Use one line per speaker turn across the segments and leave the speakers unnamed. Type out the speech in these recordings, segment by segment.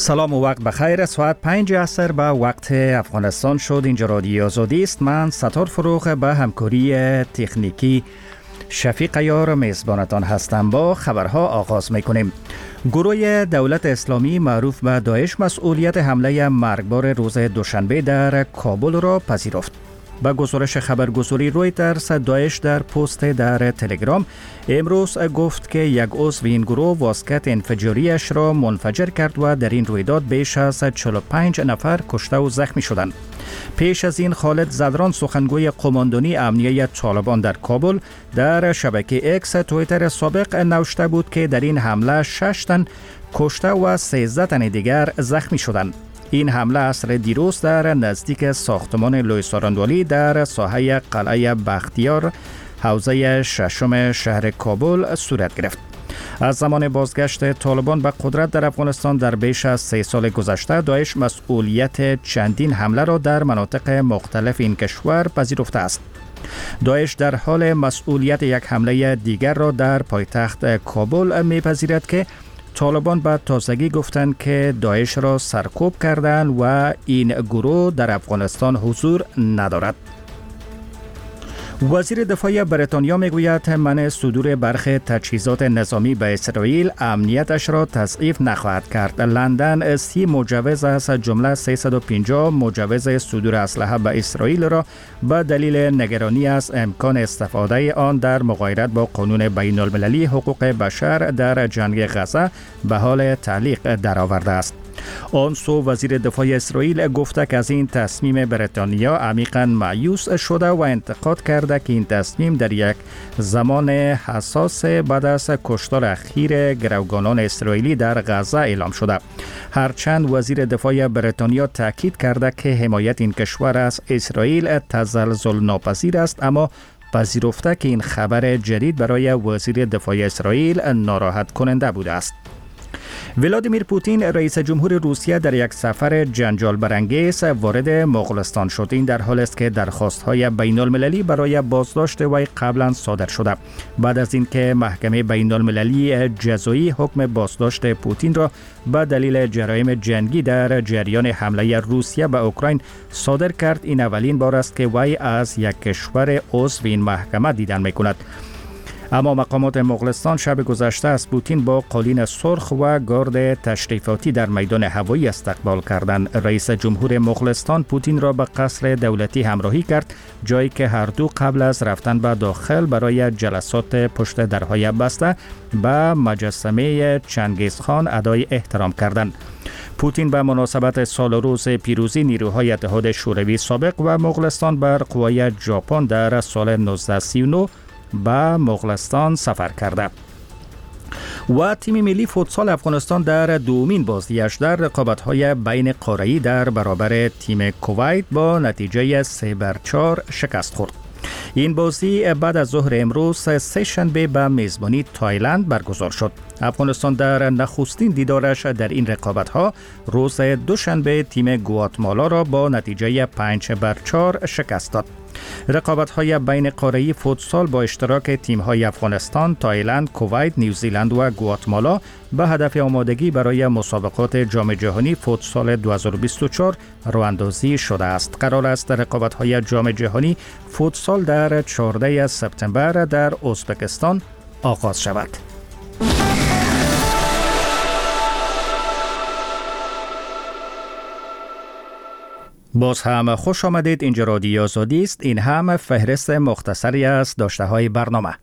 سلام و وقت بخیر. ساعت 5 عصر به وقت افغانستان شد. اینجا رادیو آزادی است. من ستار فروغ به همکاری تکنیکی شفیق عیار میزبانتان هستم. با خبرها آغاز میکنیم. گروه دولت اسلامی معروف به داعش مسئولیت حمله مرگبار روز دوشنبه در کابل را پذیرفت. با گزارش خبرگزاری رویترز، داعش در پست در تلگرام امروز گفت که یک عضو این گروه واسکت انفجاریش را منفجر کرد و در این رویداد بیش از 45 نفر کشته و زخمی شدند. پیش از این خالد زدران، سخنگوی قماندانی امنیه طالبان در کابل، در شبکه اکس توییتر سابق نوشته بود که در این حمله 6 تن کشته و 13 تن دیگر زخمی شدند. این حمله عصر دیروز در نزدیک ساختمان لوی ساراندوالی در ساحه قلعه بختیار، حوزه ششم شهر کابل صورت گرفت. از زمان بازگشت طالبان به قدرت در افغانستان در بیش از 3 سال گذشته، داعش مسئولیت چندین حمله را در مناطق مختلف این کشور پذیرفته است. داعش در حال مسئولیت یک حمله دیگر را در پایتخت کابل میپذیرد که طالبان به تازگی گفتند که داعش را سرکوب کردند و این گروه در افغانستان حضور ندارد. وزیر دفاع بریتانیا میگوید منع صدور برخی تجهیزات نظامی به اسرائیل امنیتش را تضعیف نخواهد کرد. لندن 30 مجوز از جمله 350 مجوز صدور اسلحه به اسرائیل را به دلیل نگرانی از امکان استفاده آن در مغایرت با قانون بین المللی حقوق بشر در جنگ غزه به حال تعلیق درآورده است. آن سو وزیر دفاع اسرائیل گفته که از این تصمیم بریتانیا عمیقاً مایوس شده و انتقاد کرده که این تصمیم در یک زمان حساس بعد از کشتار اخیر گروگانان اسرائیلی در غزه اعلام شده. هرچند وزیر دفاع بریتانیا تاکید کرده که حمایت این کشور از اسرائیل تزلزل ناپذیر است، اما پذیرفته که این خبر جدید برای وزیر دفاع اسرائیل ناراحت کننده بوده است. ولادیمیر پوتین رئیس جمهور روسیه در یک سفر جنجال برانگیز وارد مغولستان شد. این در حالی است که درخواست‌های بین المللی برای بازداشت وی قبلا صادر شده. بعد از اینکه محکمه بین المللی جزایی حکم بازداشت پوتین را به دلیل جرایم جنگی در جریان حمله روسیه به اوکراین صادر کرد، این اولین بار است که وی از یک کشور عضو این محکمه دیدن می‌کند. اما مقامات مغولستان شب گذشته از پوتین با قالین سرخ و گارد تشریفاتی در میدان هوایی استقبال کردند. رئیس جمهور مغولستان پوتین را به قصر دولتی همراهی کرد، جایی که هر دو قبل از رفتن به داخل برای جلسات پشت درهای بسته به مجسمه چنگیزخان ادای احترام کردند. پوتین به مناسبت سال روز پیروزی نیروهای اتحاد شوروی سابق و مغولستان بر قوای ژاپن در سال 1939 به مغولستان سفر کرده. و تیم ملی فوتسال افغانستان در دومین بازیش در رقابت‌های بین قاره‌ای در برابر تیم کویت با نتیجه 3-4 شکست خورد. این بازی بعد از ظهر امروز سه شنبه به میزبانی تایلند برگزار شد. افغانستان در نخستین دیدارش در این رقابت‌ها روز دوشنبه تیم گواتمالا را با نتیجه 5-4 شکست داد. رقابت‌های بین قاره‌ای فوتسال با اشتراک تیم‌های افغانستان، تایلند، کویت، نیوزیلند و گواتمالا به هدف آمادگی برای مسابقات جام جهانی فوتسال 2024 راه‌اندازی شده است. قرار است رقابت‌های جام جهانی فوتسال در 14 سپتامبر در ازبکستان آغاز شود. باز هم خوش آمدید. اینجا رادیو آزادی است. این هم فهرست مختصری از داشته های برنامه.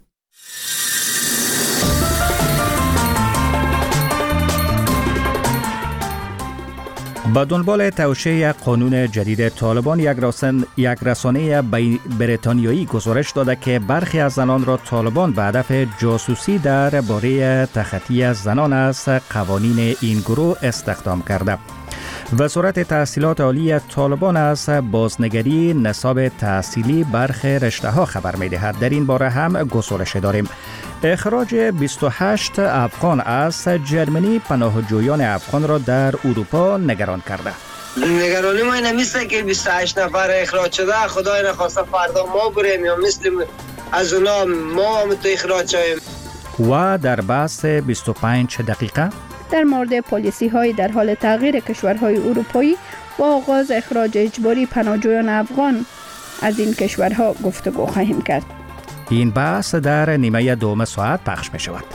با دنبال توشیح قانون جدید طالبان، یک رسانه بریتانیایی گزارش داده که برخی از زنان را طالبان به هدف جاسوسی درباره تخطی زنان از قوانین این گروه استخدام کرده. وزارت تحصیلات عالی طالبان از بازنگری نصاب تحصیلی برخی رشته‌ها خبر می‌دهد. در این باره هم گزارش داریم. اخراج 28 افغان از جرمنی پناهجویان افغان را در اروپا نگران کرده.
نگرانی ما اینه میسته که 28 نفر اخراج شده، خدای نخواسته فردا ما بریم یا مثل از اونا ما هم تو اخراج شویم.
و در بحث 25 دقیقه
در مورد پالیسی‌های در حال تغییر کشورهای اروپایی و آغاز اخراج اجباری پناهجویان افغان از این کشورها گفتگو خواهیم کرد.
این بحث در نیمه دوم ساعت پخش می شود.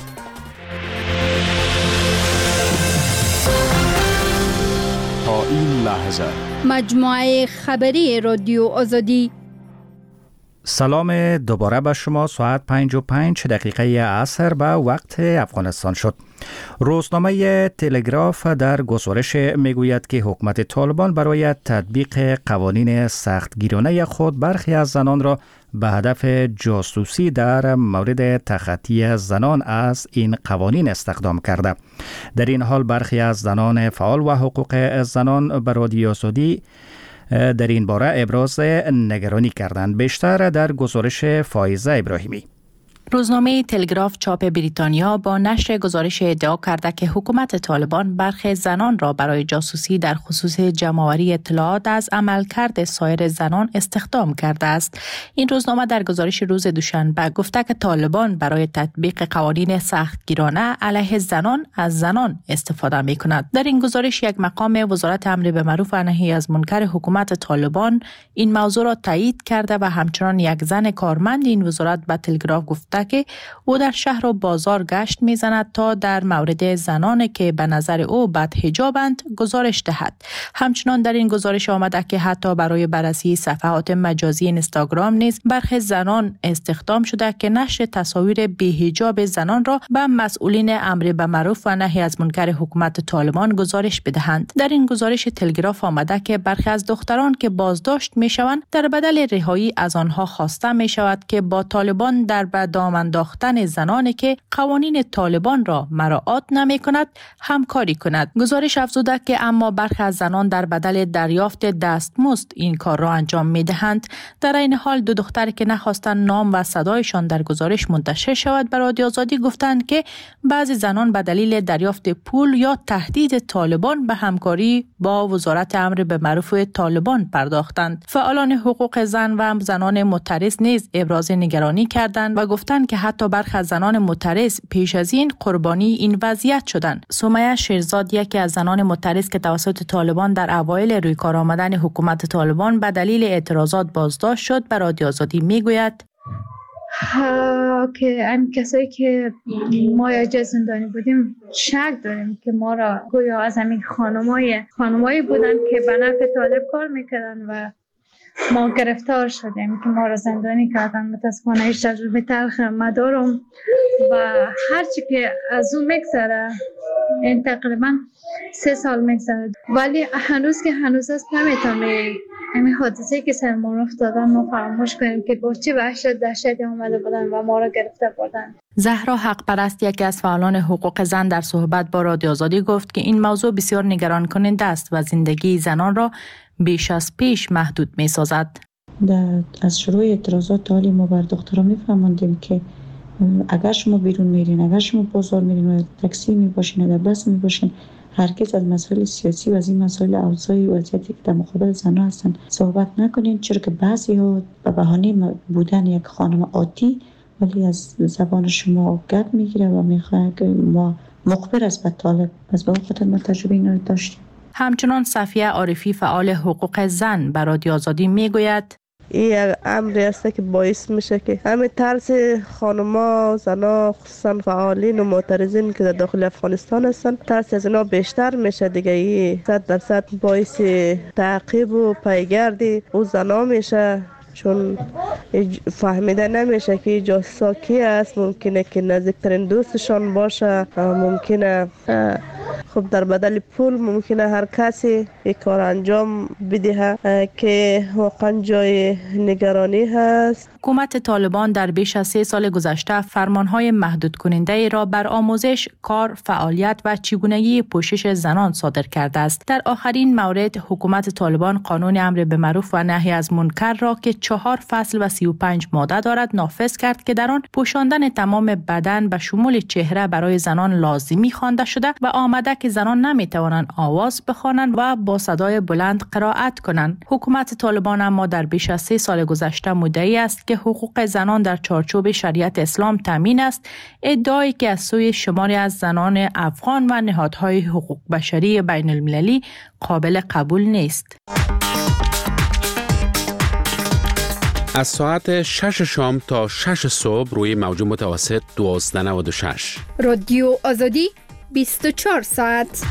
تا این لحظه
مجموعه خبری رادیو آزادی.
سلام دوباره به شما. ساعت 5:05 عصر به وقت افغانستان شد. روزنامه تلگراف در گزارش میگوید که حکومت طالبان برای تطبیق قوانین سختگیرانه خود برخی از زنان را به هدف جاسوسی در مورد تخطی زنان از این قوانین استخدام کرده. در این حال برخی از زنان فعال و حقوق زنان به رادیو آزادی در این باره ابراز نگرانی کردند. بیشتر در گزارش فایزه ابراهیمی.
روزنامه تلگراف چاپ بریتانیا با نشر گزارش ادعا کرده که حکومت طالبان برخی زنان را برای جاسوسی در خصوص جمع‌آوری اطلاعات از عملکرد سایر زنان استخدام کرده است. این روزنامه در گزارش روز دوشنبه گفته که طالبان برای تطبیق قوانین سختگیرانه علیه زنان از زنان استفاده می‌کند. در این گزارش یک مقام وزارت امر بالمعروف و نهی از منکر حکومت طالبان این موضوع را تایید کرده و همچنان یک زن کارمند این وزارت به تلگراف گفته که او در شهر و بازار گشت می‌زند تا در مورد زنانی که به نظر او بدحجابند گزارش دهد. همچنان در این گزارش آمده که حتی برای بررسی صفحات مجازی اینستاگرام نیز برخی زنان استخدام شده که نشر تصاویر بی‌حجاب زنان را به مسئولین امر بالمعروف و نهی از منکر حکومت طالبان گزارش بدهند. در این گزارش تلگراف آمده که برخی از دختران که بازداشت می‌شوند در بدل رهایی از آنها خواسته می‌شود که با طالبان در دام انداختن زنانی که قوانین طالبان را مراعات نمی‌کند همکاری کند. گزارش افزوده که اما برخی از زنان در بدل دریافت دستمزد این کار را انجام می‌دهند. در این حال دو دختر که نخواستند نام و صدایشان در گزارش منتشر شود به رادیو آزادی گفتند که بعضی زنان به دلیل دریافت پول یا تهدید طالبان به همکاری با وزارت امر بالمعروف طالبان پرداختند. فعالان حقوق زن و زنان معترض نیز ابراز نگرانی کردند و گفتند که حتی برخی از زنان معترض پیش از این قربانی این وضعیت شدند. سمیه شیرزاد یکی از زنان معترض که توسط طالبان در اوایل روی کار آمدن حکومت طالبان به دلیل اعتراضات بازداشت شد به رادیو آزادی میگوید
که این کسایی که ما یا زندانی بودیم شک داریم که ما را گویا از همین خانمایی بودن که به نفع طالب کار میکردن و ما گرفتار شدیم که ما را زندانی کردن. متاسفانه هیچ تجربه تلخ مدارم و هرچی که از اون میگذره این تقریبا 3 سال میگذره ولی هنوز است نمیتونیم همین حادثه که سر ما افتادن ما فراموش کنیم که با چه دهشتی آمده بودن و ما را گرفته بودن.
زهرا حق پرست یکی از فعالان حقوق زن در صحبت با رادیو آزادی گفت که این موضوع بسیار نگران کننده است و زندگی زنان را بیش از پیش محدود می سازد.
از شروع اعتراضات حالی ما بر دخترها می فهماندیم که اگر شما بیرون میرین، اگر شما بازار میرین و تاکسی می باشین و در بس می باشین، هرگز از مسائل سیاسی و از این مسائل اوضاعی وضعیتی که در مقابل زنان هستن صحبت نکنین، چرا که بعضی ها به بهانه بودن یک خانم عادی ولی از زبان شما گپ میگیره و میخواد که ما مخبر است به طالب. از به خاطر ما تجربه اینا داشتیم.
همچنان صفیه عارفی فعال حقوق زن به رادیو آزادی میگوید
این امری است که باعث میشه که همه طرز خانما، زنا، خصوصا فعالین و معترضین که در داخل افغانستان هستن طرز از اینا بیشتر میشه دیگه. این 100% باعث تعقیب و پیگردی او زنا میشه چون فهمیده نمیشه که جاسوسی است. ممکنه که نزدیکترین دوستشان باشه، ممکنه خب در بدل پول ممکنه هر کسی یک کار انجام بده که واقعا جای نگرانی هست.
حکومت طالبان در بیش از 3 سال گذشته فرمانهای محدود کننده را بر آموزش، کار، فعالیت و چگونگی پوشش زنان صادر کرده است. در آخرین مورد حکومت طالبان قانون امر بالمعروف و نهی از منکر را که 4 فصل و 35 ماده دارد نافذ کرد که در آن پوشاندن تمام بدن به شمول چهره برای زنان لازمی خوانده شده و آمده که زنان نمی توانند آواز بخوانند و با صدای بلند قرائت کنند. حکومت طالبان اما در بیش از 3 سال گذشته مدعی است که حقوق زنان در چارچوب شریعت اسلام تامین است، ادعایی که از سوی شماری از زنان افغان و نهادهای حقوق بشری بین المللی قابل قبول نیست.
از ساعت 6 شام تا 6 صبح روی موج متوسط 1296
رادیو آزادی 24 ساعت.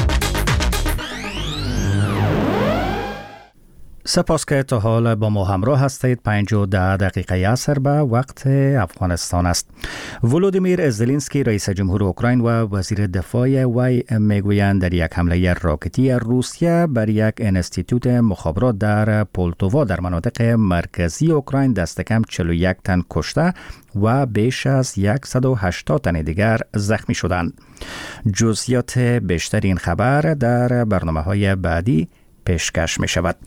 سپاس که تا حال با ما همراه هستید. 5:10 دقیقه عصر به وقت افغانستان است. ولودیمیر زلنسکی رئیس جمهور اوکراین و وزیر دفاع وی میگویند در یک حمله راکتی روسیه بر یک انستیتوت مخابرات در پولتووا در مناطق مرکزی اوکراین دست کم 41 تن کشته و بیش از 180 تن دیگر زخمی شدند. جزئیات بیشتر این خبر در برنامه‌های بعدی پیشکش می شود.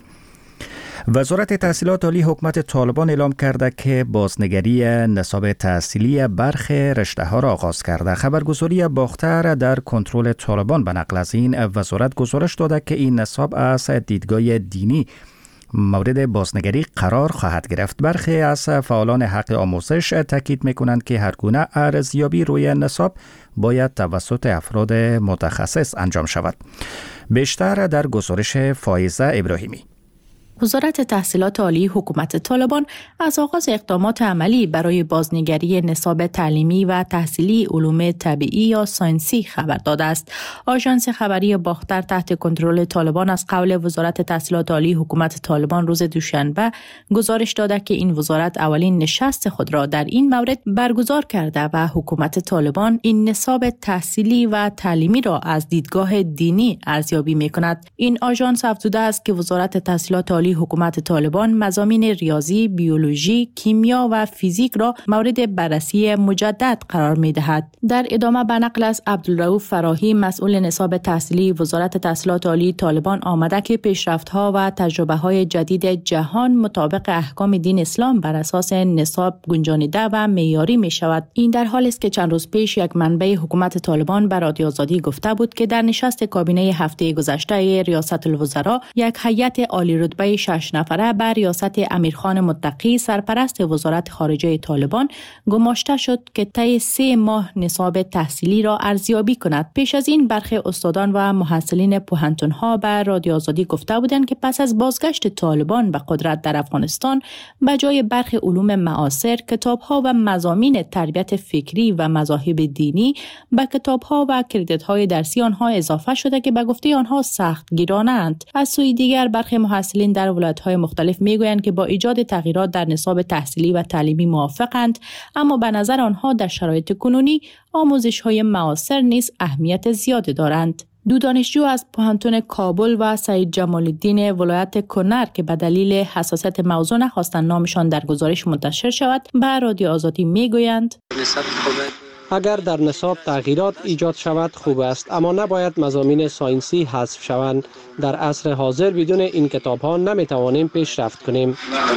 وزارت تحصیلات عالی حکومت طالبان اعلام کرده که بازنگری نصاب تحصیلی برخی رشته‌ها را آغاز کرده. خبرگزاری باختر در کنترل طالبان به نقل از این وزارت گزارش داده که این نصاب از دیدگاه دینی مورد بازنگری قرار خواهد گرفت. برخی از فعالان حق آموزش تاکید می‌کنند که هر گونه ارزیابی روی نصاب باید توسط افراد متخصص انجام شود. بیشتر در گزارش فائزه ابراهیمی.
وزارت تحصیلات عالی حکومت طالبان از آغاز اقدامات عملی برای بازنگری نصاب تعلیمی و تحصیلی علوم طبیعی یا ساینسی خبر داده است. آژانس خبری باختر تحت کنترل طالبان از قول وزارت تحصیلات عالی حکومت طالبان روز دوشنبه گزارش داده که این وزارت اولین نشست خود را در این مورد برگزار کرده و حکومت طالبان این نصاب تحصیلی و تعلیمی را از دیدگاه دینی ارزیابی می‌کند. این آژانس افزوده است که وزارت تحصیلات عالی حکومت طالبان مضامین ریاضی، بیولوژی، کیمیا و فیزیک را مورد بررسی مجدد قرار می‌دهد. در ادامه به نقل از عبدالرؤوف فراهی مسئول نصاب تحصیلی وزارت تحصیلات عالی طالبان آمده که پیشرفت‌ها و تجربه‌های جدید جهان مطابق احکام دین اسلام بر اساس نصاب گنجانیده و معیاری می‌شود. این در حالی است که چند روز پیش یک منبع حکومت طالبان به رادیو آزادی گفته بود که در نشست کابینه هفته گذشته ریاست الوزراء یک هیئت عالی رتبه 6 نفره بر ریاست امیرخان متقی سرپرست وزارت خارجه طالبان گماشته شد که طی 3 ماه نصاب تحصیلی را ارزیابی کند. پیش از این برخی استادان و محصلین پوهنتون‌ها بر رادیو آزادی گفته بودند که پس از بازگشت طالبان به قدرت در افغانستان به جای برخی علوم معاصر کتاب‌ها و مضامین تربیت فکری و مذاهب دینی به کتاب‌ها و کردیت‌های درسی آنها اضافه شده که به گفته آنها سخت گیرانه‌اند. از سوی دیگر برخی محصلین در ولایت‌های مختلف میگویند که با ایجاد تغییرات در نصاب تحصیلی و تعلیمی موافقند، اما به نظر آنها در شرایط کنونی آموزش‌های معاصر نیز اهمیت زیادی دارند. دو دانشجو از پوهنتون کابل و سعید جمال الدین ولایت کنر که به دلیل حساسیت موضوع نخواستند نامشان در گزارش منتشر شود به رادیو آزادی میگویند
اگر در نصاب تغییرات ایجاد شود خوب است، اما نباید مضامین ساینسی حذف شوند. در عصر حاضر بدون این کتاب‌ها نمی‌توانیم پیشرفت کنیم.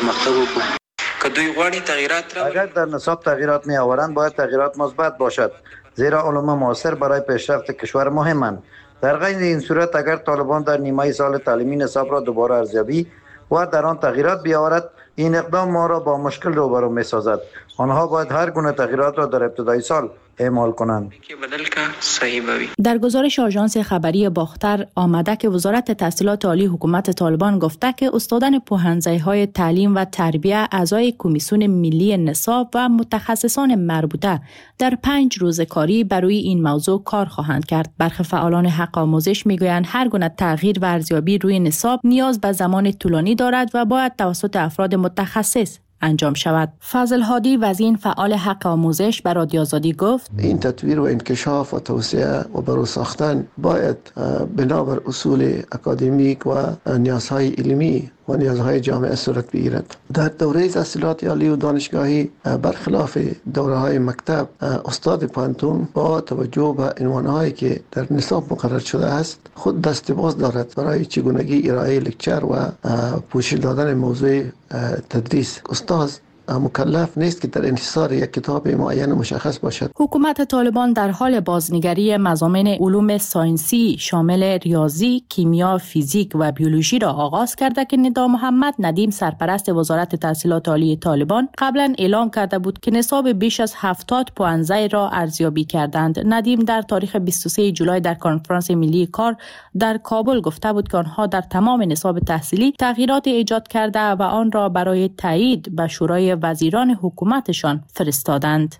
اگر در نصاب تغییرات می‌آورند باید تغییرات مثبت باشد، زیرا علوم معاصر برای پیشرفت کشور مهمند. در غیر این صورت اگر طالبان در نیمه سال تعلیمی نصاب را دوباره ارزیابی و در آن تغییرات بیاورد، این اقدام ما را با مشکل روبرو می‌سازد. آنها باید هر گونه تغییرات را در ابتدای سال اعمال کنند.
در گزارش آژانس خبری باختر آمده که وزارت تحصیلات عالی حکومت طالبان گفته که استادان پوهنځی‌های تعلیم و تربیت اعضای کمیسیون ملی نصاب و متخصصان مربوطه در 5 روز کاری برای این موضوع کار خواهند کرد. برخی فعالان حق آموزش میگویند هر گونه تغییر و ارزیابی روی نصاب نیاز به زمان طولانی دارد و باید توسط افراد متخصص انجام شود. فضل هادی وزیر فعال حق آموزش به رادیو آزادی گفت
این تطویر و انکشاف و توسعه و برو ساختن باید بنابر اصول اکادمیک و نیازهای علمی و نیازهای جامعه صورت بگیرد. در دوره تحصیلات عالی و دانشگاهی برخلاف دوره‌های مکتب، استاد پوهنتون با توجه به عنوانهایی که در نصاب مقرر شده است خود دست باز دارد برای چگونگی ارائه لکچر و پوشش دادن موضوع تدریس. استاد مکلف نیست که در انحصار یک کتاب معین مشخص باشد.
حکومت طالبان در حال بازنگری مضامین علوم ساینسی شامل ریاضی، کیمیا، فیزیک و بیولوژی را آغاز کرده که ندا محمد ندیم سرپرست وزارت تحصیلات عالی طالبان قبلا اعلام کرده بود که نصاب بیش از 70 پوانزه را ارزیابی کردند. ندیم در تاریخ 23 جولای در کنفرانس ملی کار در کابل گفته بود که آنها در تمام نصاب تحصیلی تغییرات ایجاد کرده و آن را برای تایید به شورای وزیران حکومتشان فرستادند.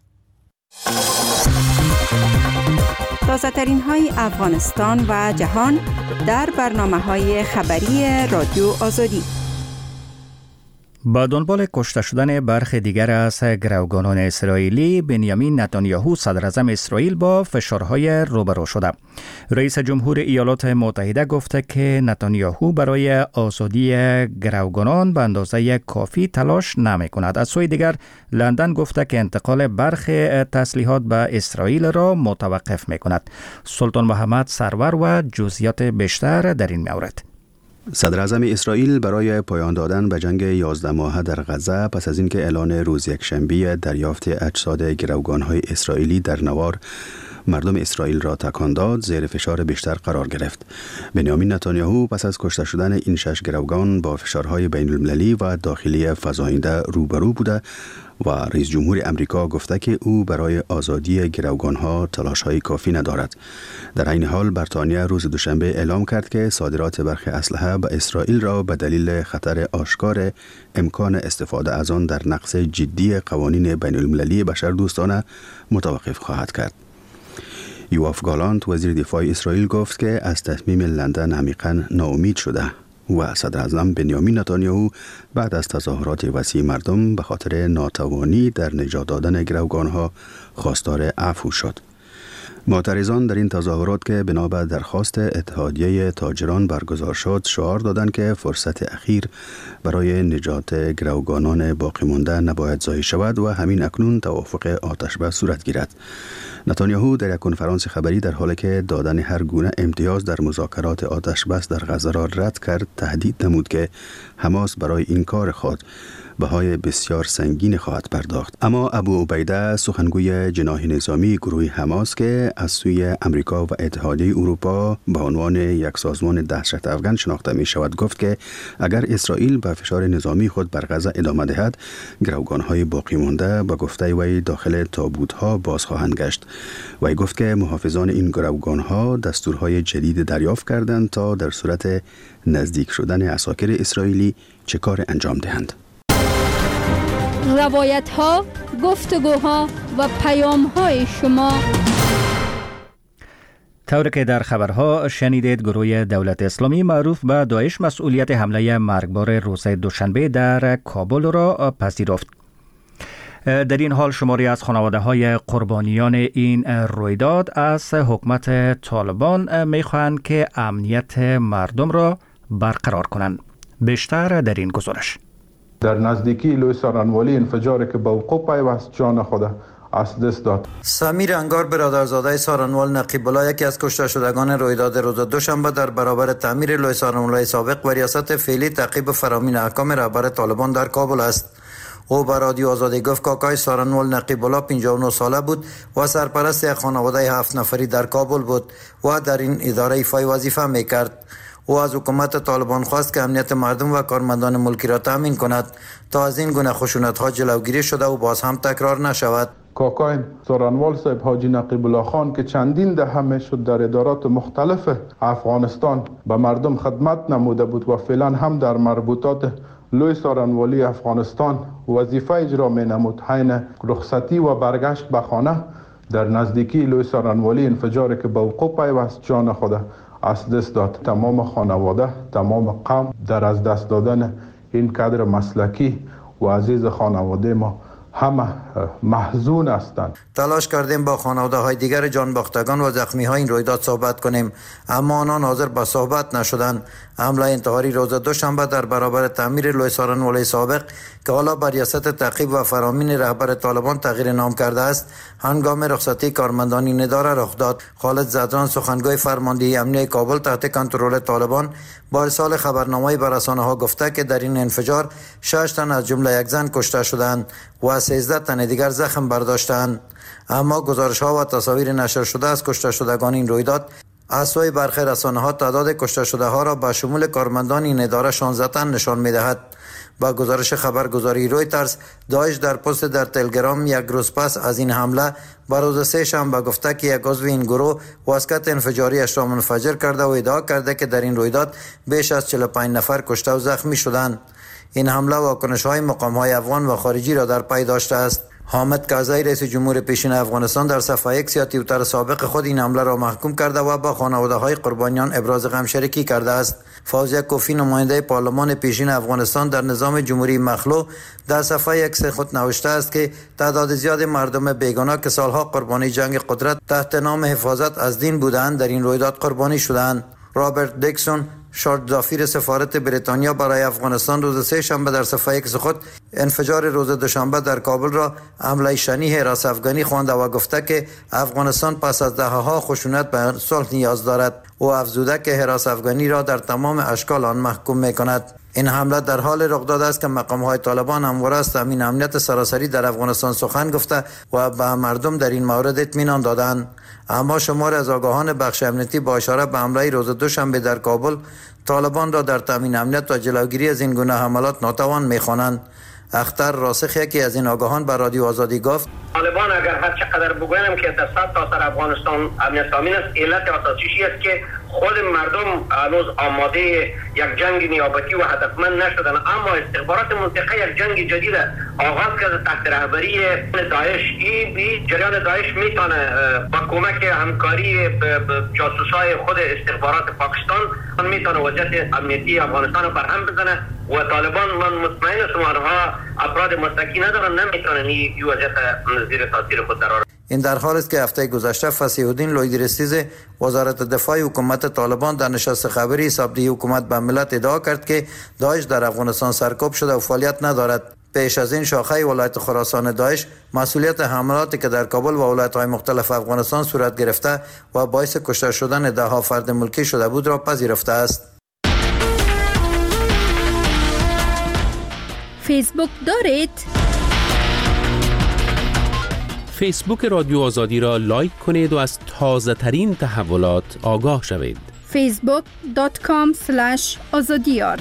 تازه ترین های افغانستان و جهان در برنامه‌های خبری رادیو آزادی.
با دنبال کشته شدن برخی دیگر از گروگانان اسرائیلی، بنیامین نتانیاهو صدراعظم اسرائیل با فشارهای روبرو شده. رئیس جمهور ایالات متحده گفته که نتانیاهو برای آزادی گروگانان به اندازه کافی تلاش نمی کند. از سوی دیگر لندن گفته که انتقال برخی تسلیحات به اسرائیل را متوقف می کند. سلطان محمد سرور و جزئیات بیشتر در این مورد.
صدر اعظم اسرائیل برای پایان دادن به جنگ 11 ماهه در غزه پس از اینکه اعلان روز یکشنبه دریافت اجساد گروگان‌های اسرائیلی در نوار مردم اسرائیل را تکان داد، زیر فشار بیشتر قرار گرفت. بنیامین نتانیاهو پس از کشته شدن این 6 گروگان با فشارهای بین‌المللی و داخلی فزاینده روبرو بوده و رئیس جمهور امریکا گفته که او برای آزادی گروگان‌ها تلاش‌های کافی ندارد. در این حال بریتانیا روز دوشنبه اعلام کرد که صادرات برخی اسلحه به اسرائیل را به دلیل خطر آشکار امکان استفاده از آن در نقض جدی قوانین بین‌المللی بشردوستانه متوقف خواهد کرد. یوآف گالانت وزیر دفاع اسرائیل گفت که از تصمیم لندن عمیقاً ناامید شده و صدر اعظم بنیامین نتانیاهو بعد از تظاهرات وسیع مردم به خاطر ناتوانی در نجات دادن گروگانها خواستار عفو شد. معترضان در این تظاهرات که بنا به درخواست اتحادیه تاجران برگزار شد شعار دادند که فرصت اخیر برای نجات گروگانان باقی مانده نباید ضایع شود و همین اکنون توافق آتشبس صورت گیرد. نتانیاهو در یک کنفرانس خبری در حالی که دادن هر گونه امتیاز در مذاکرات آتشبس در غزه را رد کرد تهدید نمود که حماس برای این کار خود بهای بسیار سنگین خواهد پرداخت. اما ابو عبیده سخنگوی جناح نظامی گروه حماس که از سوی امریکا و اتحادیه اروپا به عنوان یک سازمان دهشت افغان شناخته می شود گفت که اگر اسرائیل به فشار نظامی خود بر غزه ادامه دهد گروگان‌های باقی مانده به گفته وی داخل تابوت‌ها باز خواهند گشت. وی گفت که محافظان این گروگان‌ها دستورهای جدید دریافت کردند تا در صورت نزدیک شدن عساکر اسرائیلی چه کار انجام دهند.
روایت ها، گفتگوها و پیام های شما.
طوری که در خبرها شنیدید گروه دولت اسلامی معروف به داعش مسئولیت حمله مرگبار روز دوشنبه در کابل را پذیرفت. در این حال شماری از خانواده های قربانیان این رویداد از حکومت طالبان میخواهند که امنیت مردم را برقرار کنند. بیشتر در این گزارش.
در نزدیکی لوی سارنوالی انفجاری که به وقوع پیوست جان خود از دست داد.
سمیر انگار برادرزاده سارنوال نقیب الله یکی از کشته شدگان رویداد روز دوشنبه در برابر تعمیر لوی سارنوالی سابق و ریاست فعلی تعقیب فرامین احکام رهبر طالبان در کابل است. او به رادیو آزادی گفت کاکای سارنوال نقیب الله 59 ساله بود و سرپرست یک خانواده 7 نفری در کابل بود و در این اداره ایفای وظیفه میکرد. او از حکومت طالبان خواست که امنیت مردم و کارمندان ملکی را تامین کند تا از این گونه خشونت‌ها جلوگیری شده و باز هم تکرار نشود.
کاکای سارنوال صاحب حاجی نقیب الله خان که چندین دهه شد در ادارات مختلف افغانستان به مردم خدمت نموده بود و فعلا هم در مربوطات لوی سارنوالی افغانستان وظیفه اجرا می نمود. حین رخصتی و برگشت به خانه در نزدیکی لوی سارنوالی انفجاری که به وقوع پیوست جان خود از دست داد. تمام خانواده، تمام قوم در از دست دادن این کادر مسلکی و عزیز خانواده ما همه محزون هستند.
تلاش کردیم با خانواده های دیگر جانباختگان و زخمی های این رویداد صحبت کنیم، اما آنان حاضر به صحبت نشدند. حمله انتحاری روز دوشنبه در برابر تعمیر لوی سارنوالی سابق که حالا بر ریاست تعقیب و فرامین رهبر طالبان تغییر نام کرده است، هنگام رخصتی کارمندان این اداره رخ داد. خالد زدران، سخنگوی فرماندهی امنیه کابل تحت کنترل طالبان، با ارسال خبرنامه‌ای به رسانه‌ها گفته که در این انفجار 6 تن از جمله یک زن کشته شدند و 13 تن دیگر زخم برداشتند. اما گزارش‌ها و تصاویر نشر شده از کشته شدگان این رویداد از سوی برخی رسانه‌ها تعداد کشته شده‌ها را به شمول کارمندان این اداره 16 تن نشان می‌دهد. با گزارش خبرگزاری رویترز، داعش در پست در تلگرام یک روز پس از این حمله بر روز سه شنبه گفته که یک عضو این گروه واسکت انفجاریش را منفجر کرده و ادعا کرده که در این رویداد بیش از 45 نفر کشته و زخمی شدند. این حمله واکنش‌های مقام‌های افغان و خارجی را در پی داشته است. حامد کرزی رئیس جمهور پیشین افغانستان در صفحه ایکس یا توییتر سابق خود این حمله را محکوم کرده و با خانواده‌های قربانیان ابراز غم شریکی کرده است. فوزیه کوفی، نماینده پارلمان پیشین افغانستان در نظام جمهوری مخلوع، در صفحه ایکس خود نوشته است که تعداد زیاد مردم بیگناه که سالها قربانی جنگ قدرت تحت نام حفاظت از دین بودند در این رویداد قربانی شدند. رابرت دیکسون، شورت سفیر سفارت بریتانیا برای افغانستان، روز سه شنبه در صفحه ایکس خود انفجار روز دوشنبه در کابل را حمله شنیع حراس افغانی خوانده و گفته که افغانستان پس از دهه‌ها خشونت به صلح نیاز دارد و افزوده که حراس افغانی را در تمام اشکال آن محکوم می‌کند. این حمله در حال رخ داده است که مقام‌های طالبان همواره از تامین امنیت سراسری در افغانستان سخن گفته و به مردم در این مورد اطمینان دادند. اما شمار از آگاهان بخش امنیتی با اشاره به حمله روز دوشنبه در کابل طالبان را در تامین امنیت و جلوگیری از این گونه حملات ناتوان می‌خوانند. اختر راسخ، یکی از این آگاهان، به رادیو آزادی گفت:
طالبان اگر هر چقدر بگویم که در صد تا سر افغانستان امنیت تامین است، علت اساسیش است که خود مردم هنوز آماده یک جنگ نیابتی و هدفمند نشدن، اما استخبارات منطقه یک جنگ جدید آغاز کرده تحت رهبری داعش. این جریان داعش میتونه با کمک همکاری جاسوسای خود استخبارات پاکستان میتونه وضعیت امنیتی افغانستان رو برهم بزنه و طالبان، من مطمئن هستم آنها افراد مستقی ندارن، نمیتونن این وضعیت زیر تاثیر خود قرار.
این در حال است که هفته گذشته فصیح الدین لویدرستیز وزارت دفاع حکومت طالبان در نشست خبری حسابدهی حکومت به ملت ادعا کرد که داعش در افغانستان سرکوب شده و فعالیت ندارد. پیش از این شاخه ولایت خراسان داعش مسئولیت حملاتی که در کابل و ولایت‌های مختلف افغانستان صورت گرفته و باعث کشته شدن ده‌ها فرد ملکی شده بود را پذیرفته است.
فیسبوک دارید؟
فیسبوک رادیو آزادی را لایک کنید و از تازه ترین تحولات آگاه شوید.
facebook.com/azadiyar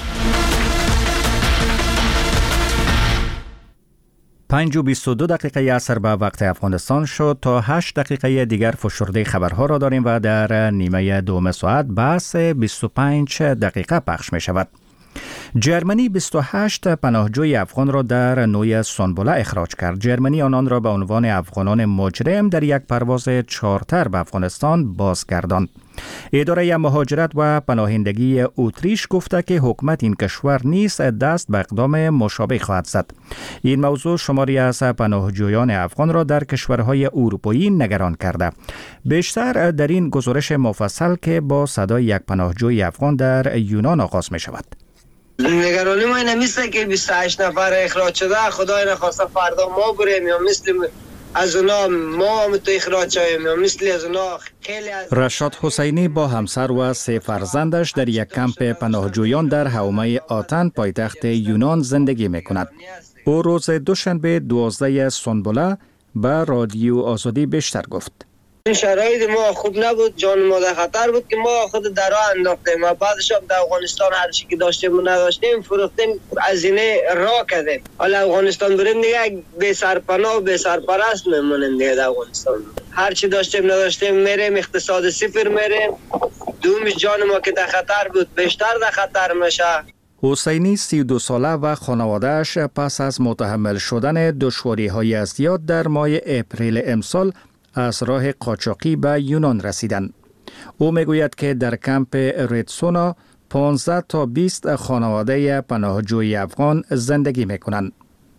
5:22 عصر به وقت افغانستان شد. تا 8 دقیقه دیگر فشرده خبرها را داریم و در نیمه دوم ساعت بحث 25 دقیقه پخش می شود. جرمنی 28 پناهجوی افغان را در نوی سنبله اخراج کرد. جرمنی آنان را به عنوان افغانان مجرم در یک پرواز چارتر به افغانستان بازگرداند. اداره مهاجرت و پناهندگی اتریش گفته که حکومت این کشور نیز دست به اقدام مشابه خواهد زد. این موضوع شماری از پناهجویان افغان را در کشورهای اروپایی نگران کرده. بیشتر در این گزارش مفصل که با صدای یک پناهجوی افغان در یونان آغاز می شود.
نگرانی ما اینه مثل که 28 نفر اخراج شده، خدای نخواسته فردا ما بریم یا مثل از اونا ما هم تو اخراج شویم یا مثل از اونا خیلی از...
رشاد حسینی با همسر و 3 فرزندش در یک کمپ پناهجویان در حومه آتن پایتخت یونان زندگی میکند. او روز دوشنبه 12 سنبله به رادیو آزادی بیشتر گفت.
شرایط ما خوب نبود، جان ما در خطر بود که ما خود در راه انداختیم و بعدش هم در افغانستان هر چی که داشتیم و نداشتیم فروختیم، هزینه راه کردیم. حالا افغانستان بریم دیگه بی سرپناه و بی سرپرست میمونیم دیگه در افغانستان. هر چی داشتیم نداشتیم میریم، اقتصاد صفر میریم، دومش جان ما که در خطر بود بیشتر در خطر میشه.
حسینی 32 ساله و خانواده‌اش پس از متحمل شدن دشواری‌های زیاد در ماه اپریل امسال از راه قاچاقی به یونان رسیدند. او میگوید که در کمپ ریتسونا 15 تا 20 خانواده پناهجوی افغان زندگی میکنند.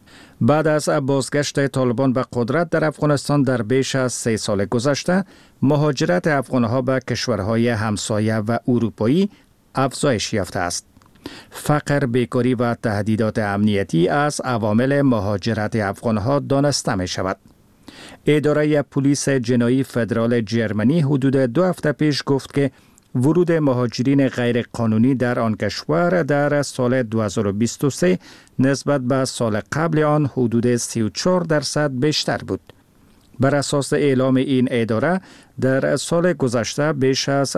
بعد از بازگشت طالبان به قدرت در افغانستان در بیش از 3 سال گذشته، مهاجرت افغانها به کشورهای همسایه و اروپایی افزایش یافته است. فقر، بیکاری و تهدیدات امنیتی از عوامل مهاجرت افغانها دانسته می شود. اداره پلیس جنایی فدرال جرمنی حدود 2 هفته پیش گفت که ورود مهاجرین غیر قانونی در آن کشور در سال 2023 نسبت به سال قبل آن حدود 34% بیشتر بود. بر اساس اعلام این اداره در سال گذشته بیش از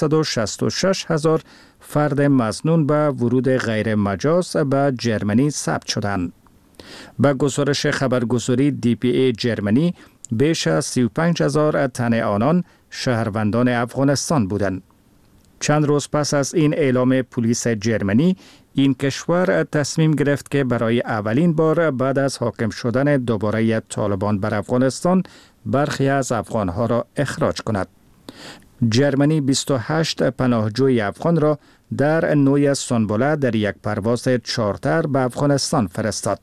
266,000 فرد مظنون به ورود غیر مجاز به جرمنی ثبت شدند. به گزارش خبرگزاری DPA جرمنی بیش از 35,000 تن آنان شهروندان افغانستان بودند. چند روز پس از این اعلام پلیس جرمنی، این کشور تصمیم گرفت که برای اولین بار بعد از حاکم شدن دوباره طالبان بر افغانستان برخی از افغانها را اخراج کند. جرمنی 28 پناهجوی افغان را در نوع سنبله در یک پرواز چارتر به افغانستان فرستاد.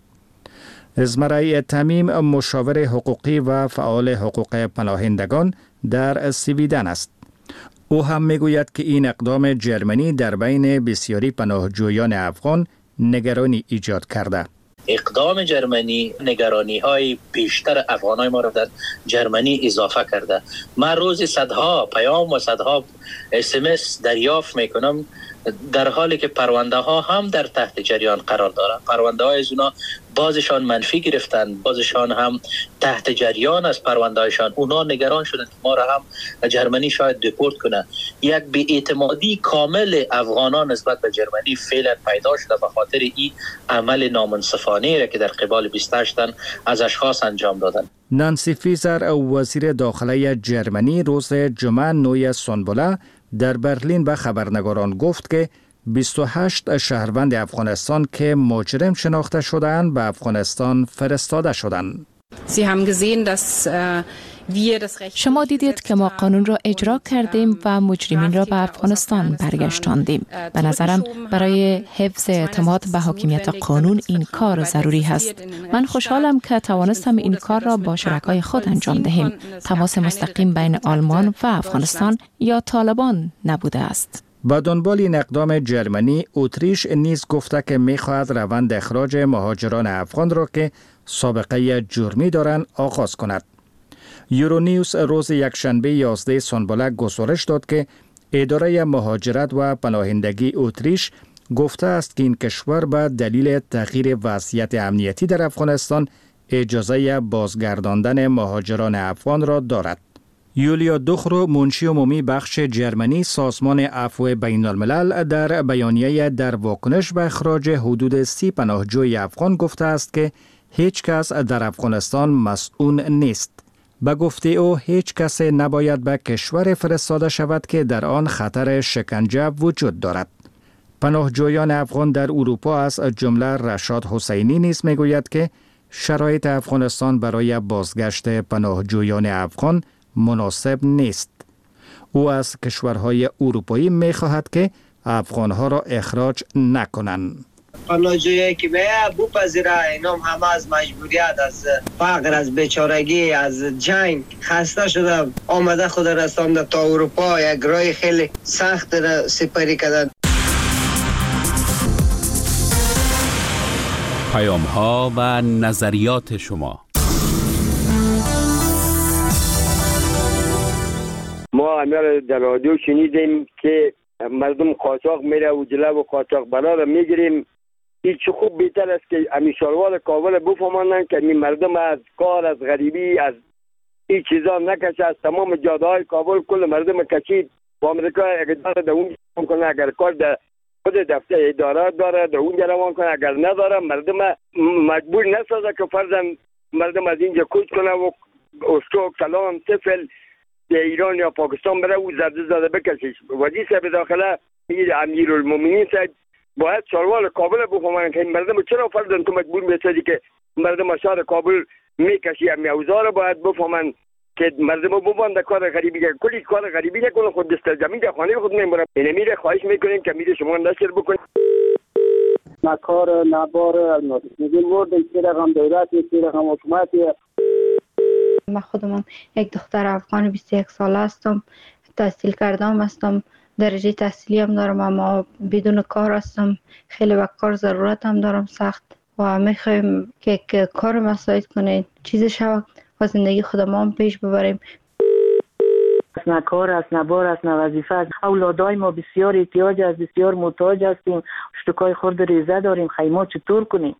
ازمرای تمیم مشاور حقوقی و فعال حقوق پناهندگان در سویدن است. او هم میگوید که این اقدام جرمنی در بین بسیاری پناهجویان افغان نگرانی ایجاد کرده.
اقدام جرمنی نگرانی های بیشتر افغانای ما را در جرمنی اضافه کرده. من روزی صدها پیام و صدها SMS دریافت میکنم، در حالی که پرونده ها هم در تحت جریان قرار دارند. پرونده های از اونا بازشان منفی گرفتن، بازشان هم تحت جریان از پرونده هایشان. اونا نگران شدن که ما را هم جرمنی شاید دپورت کنه. یک بی‌اعتمادی کامل افغانان نسبت به جرمنی فعلا پیدا شده به خاطر این عمل نامنصفانه را که در قبال 28 تن از اشخاص انجام دادن.
نانسی فیزر وزیر داخله جرمنی روز جمعه نوی سنبله در برلین به خبرنگاران گفت که 28 شهروند افغانستان که مجرم شناخته شدند به افغانستان فرستاده شدند.
شما دیدید که ما قانون را اجرا کردیم و مجرمین را به افغانستان برگشتاندیم. به نظرم برای حفظ اعتماد به حاکمیت قانون این کار ضروری هست. من خوشحالم که توانستم این کار را با شرکای خود انجام دهیم. تماس مستقیم بین آلمان و افغانستان یا طالبان نبوده است.
با دنبال این اقدام جرمنی، اتریش نیز گفته که می‌خواهد روند اخراج مهاجران افغان را که سابقه جرمی دارند آغاز کند. یورونیوز روز یکشنبه 11 سنبله گزارش داد که اداره مهاجرت و پناهندگی اتریش گفته است که این کشور به دلیل تغییر وضعیت امنیتی در افغانستان اجازه بازگرداندن مهاجران افغان را دارد. یولیا دوخرو، منشی عمومی بخش جرمنی سازمان عفو بین الملل، در بیانیه در واکنش به اخراج حدود 30 پناهجوی افغان گفته است که هیچ کس در افغانستان مسئول نیست. به گفته او هیچ کس نباید به کشور فرستاده شود که در آن خطر شکنجه وجود دارد. پناهجویان افغان در اروپا از جمله رشاد حسینی نیز میگوید که شرایط افغانستان برای بازگشت پناهجویان افغان مناسب نیست. او از کشورهای اروپایی میخواهد که افغانها را اخراج نکنند.
پناهجویی که میاد بپذیره، اینام همه از مجبوریت، از فقر، از بیچارگی، از جنگ خسته شده، آمده خود رسانده تا اروپا. یک راه خیلی سخت را سپری کردن.
پیام ها و نظریات شما.
ما همه در رادیو شنیدیم که مردم قاچاق میره و جلو قاچاق برا را میگیریم. این چه خوب بهتر است که امی شاروار کابل بفهمانند که این مردم از کار، از غریبی، از این چیزا نکشه. از تمام جاده های کابل کل مردم کشید و امریکا اقدار در اون کنه. اگر کار در خود دفتر اداره داره در اونجا روان کنه، اگر نداره مردم مجبور نسازه که فرضاً مردم از اینجا کوچ کنه و استوک، سلام، طفل به ایران یا پاکستان بره و زده بکشیش. وزیر صاحب داخله امیرالمومنین صاحب باید شاروار کابل بفهمن که این مردم چرا فرضاً تو مجبور میسازی که مردم شهر کابل میکشی. امی اوزار باید بفهمن که مردم ببند کار غریبی که کلی کار غریبی نکنه، خود دست زمین در خانه خود نمیبرن. اینمیره خواهش میکنیم که میره شما نشر بکنید.
نکار نبار میگیم ورد چه رقم دولت چه رقم حکومت.
من خودم یک دختر افغان 21 ساله هستم، تحصیل کردم هستم، درجه تحصیلی هم دارم، اما بدون کار هستم. خیلی به کار ضرورت هم دارم سخت و میخوایم که کار مساعد کنید، چیز شود و زندگی خودمان پیش ببریم.
نه کار است، نه بار است، نه وظیفه است. اولادای ما بسیار احتیاج است، بسیار محتاج هستیم. اشتکای خرد ریزه داریم، خیمات چطور کنیم؟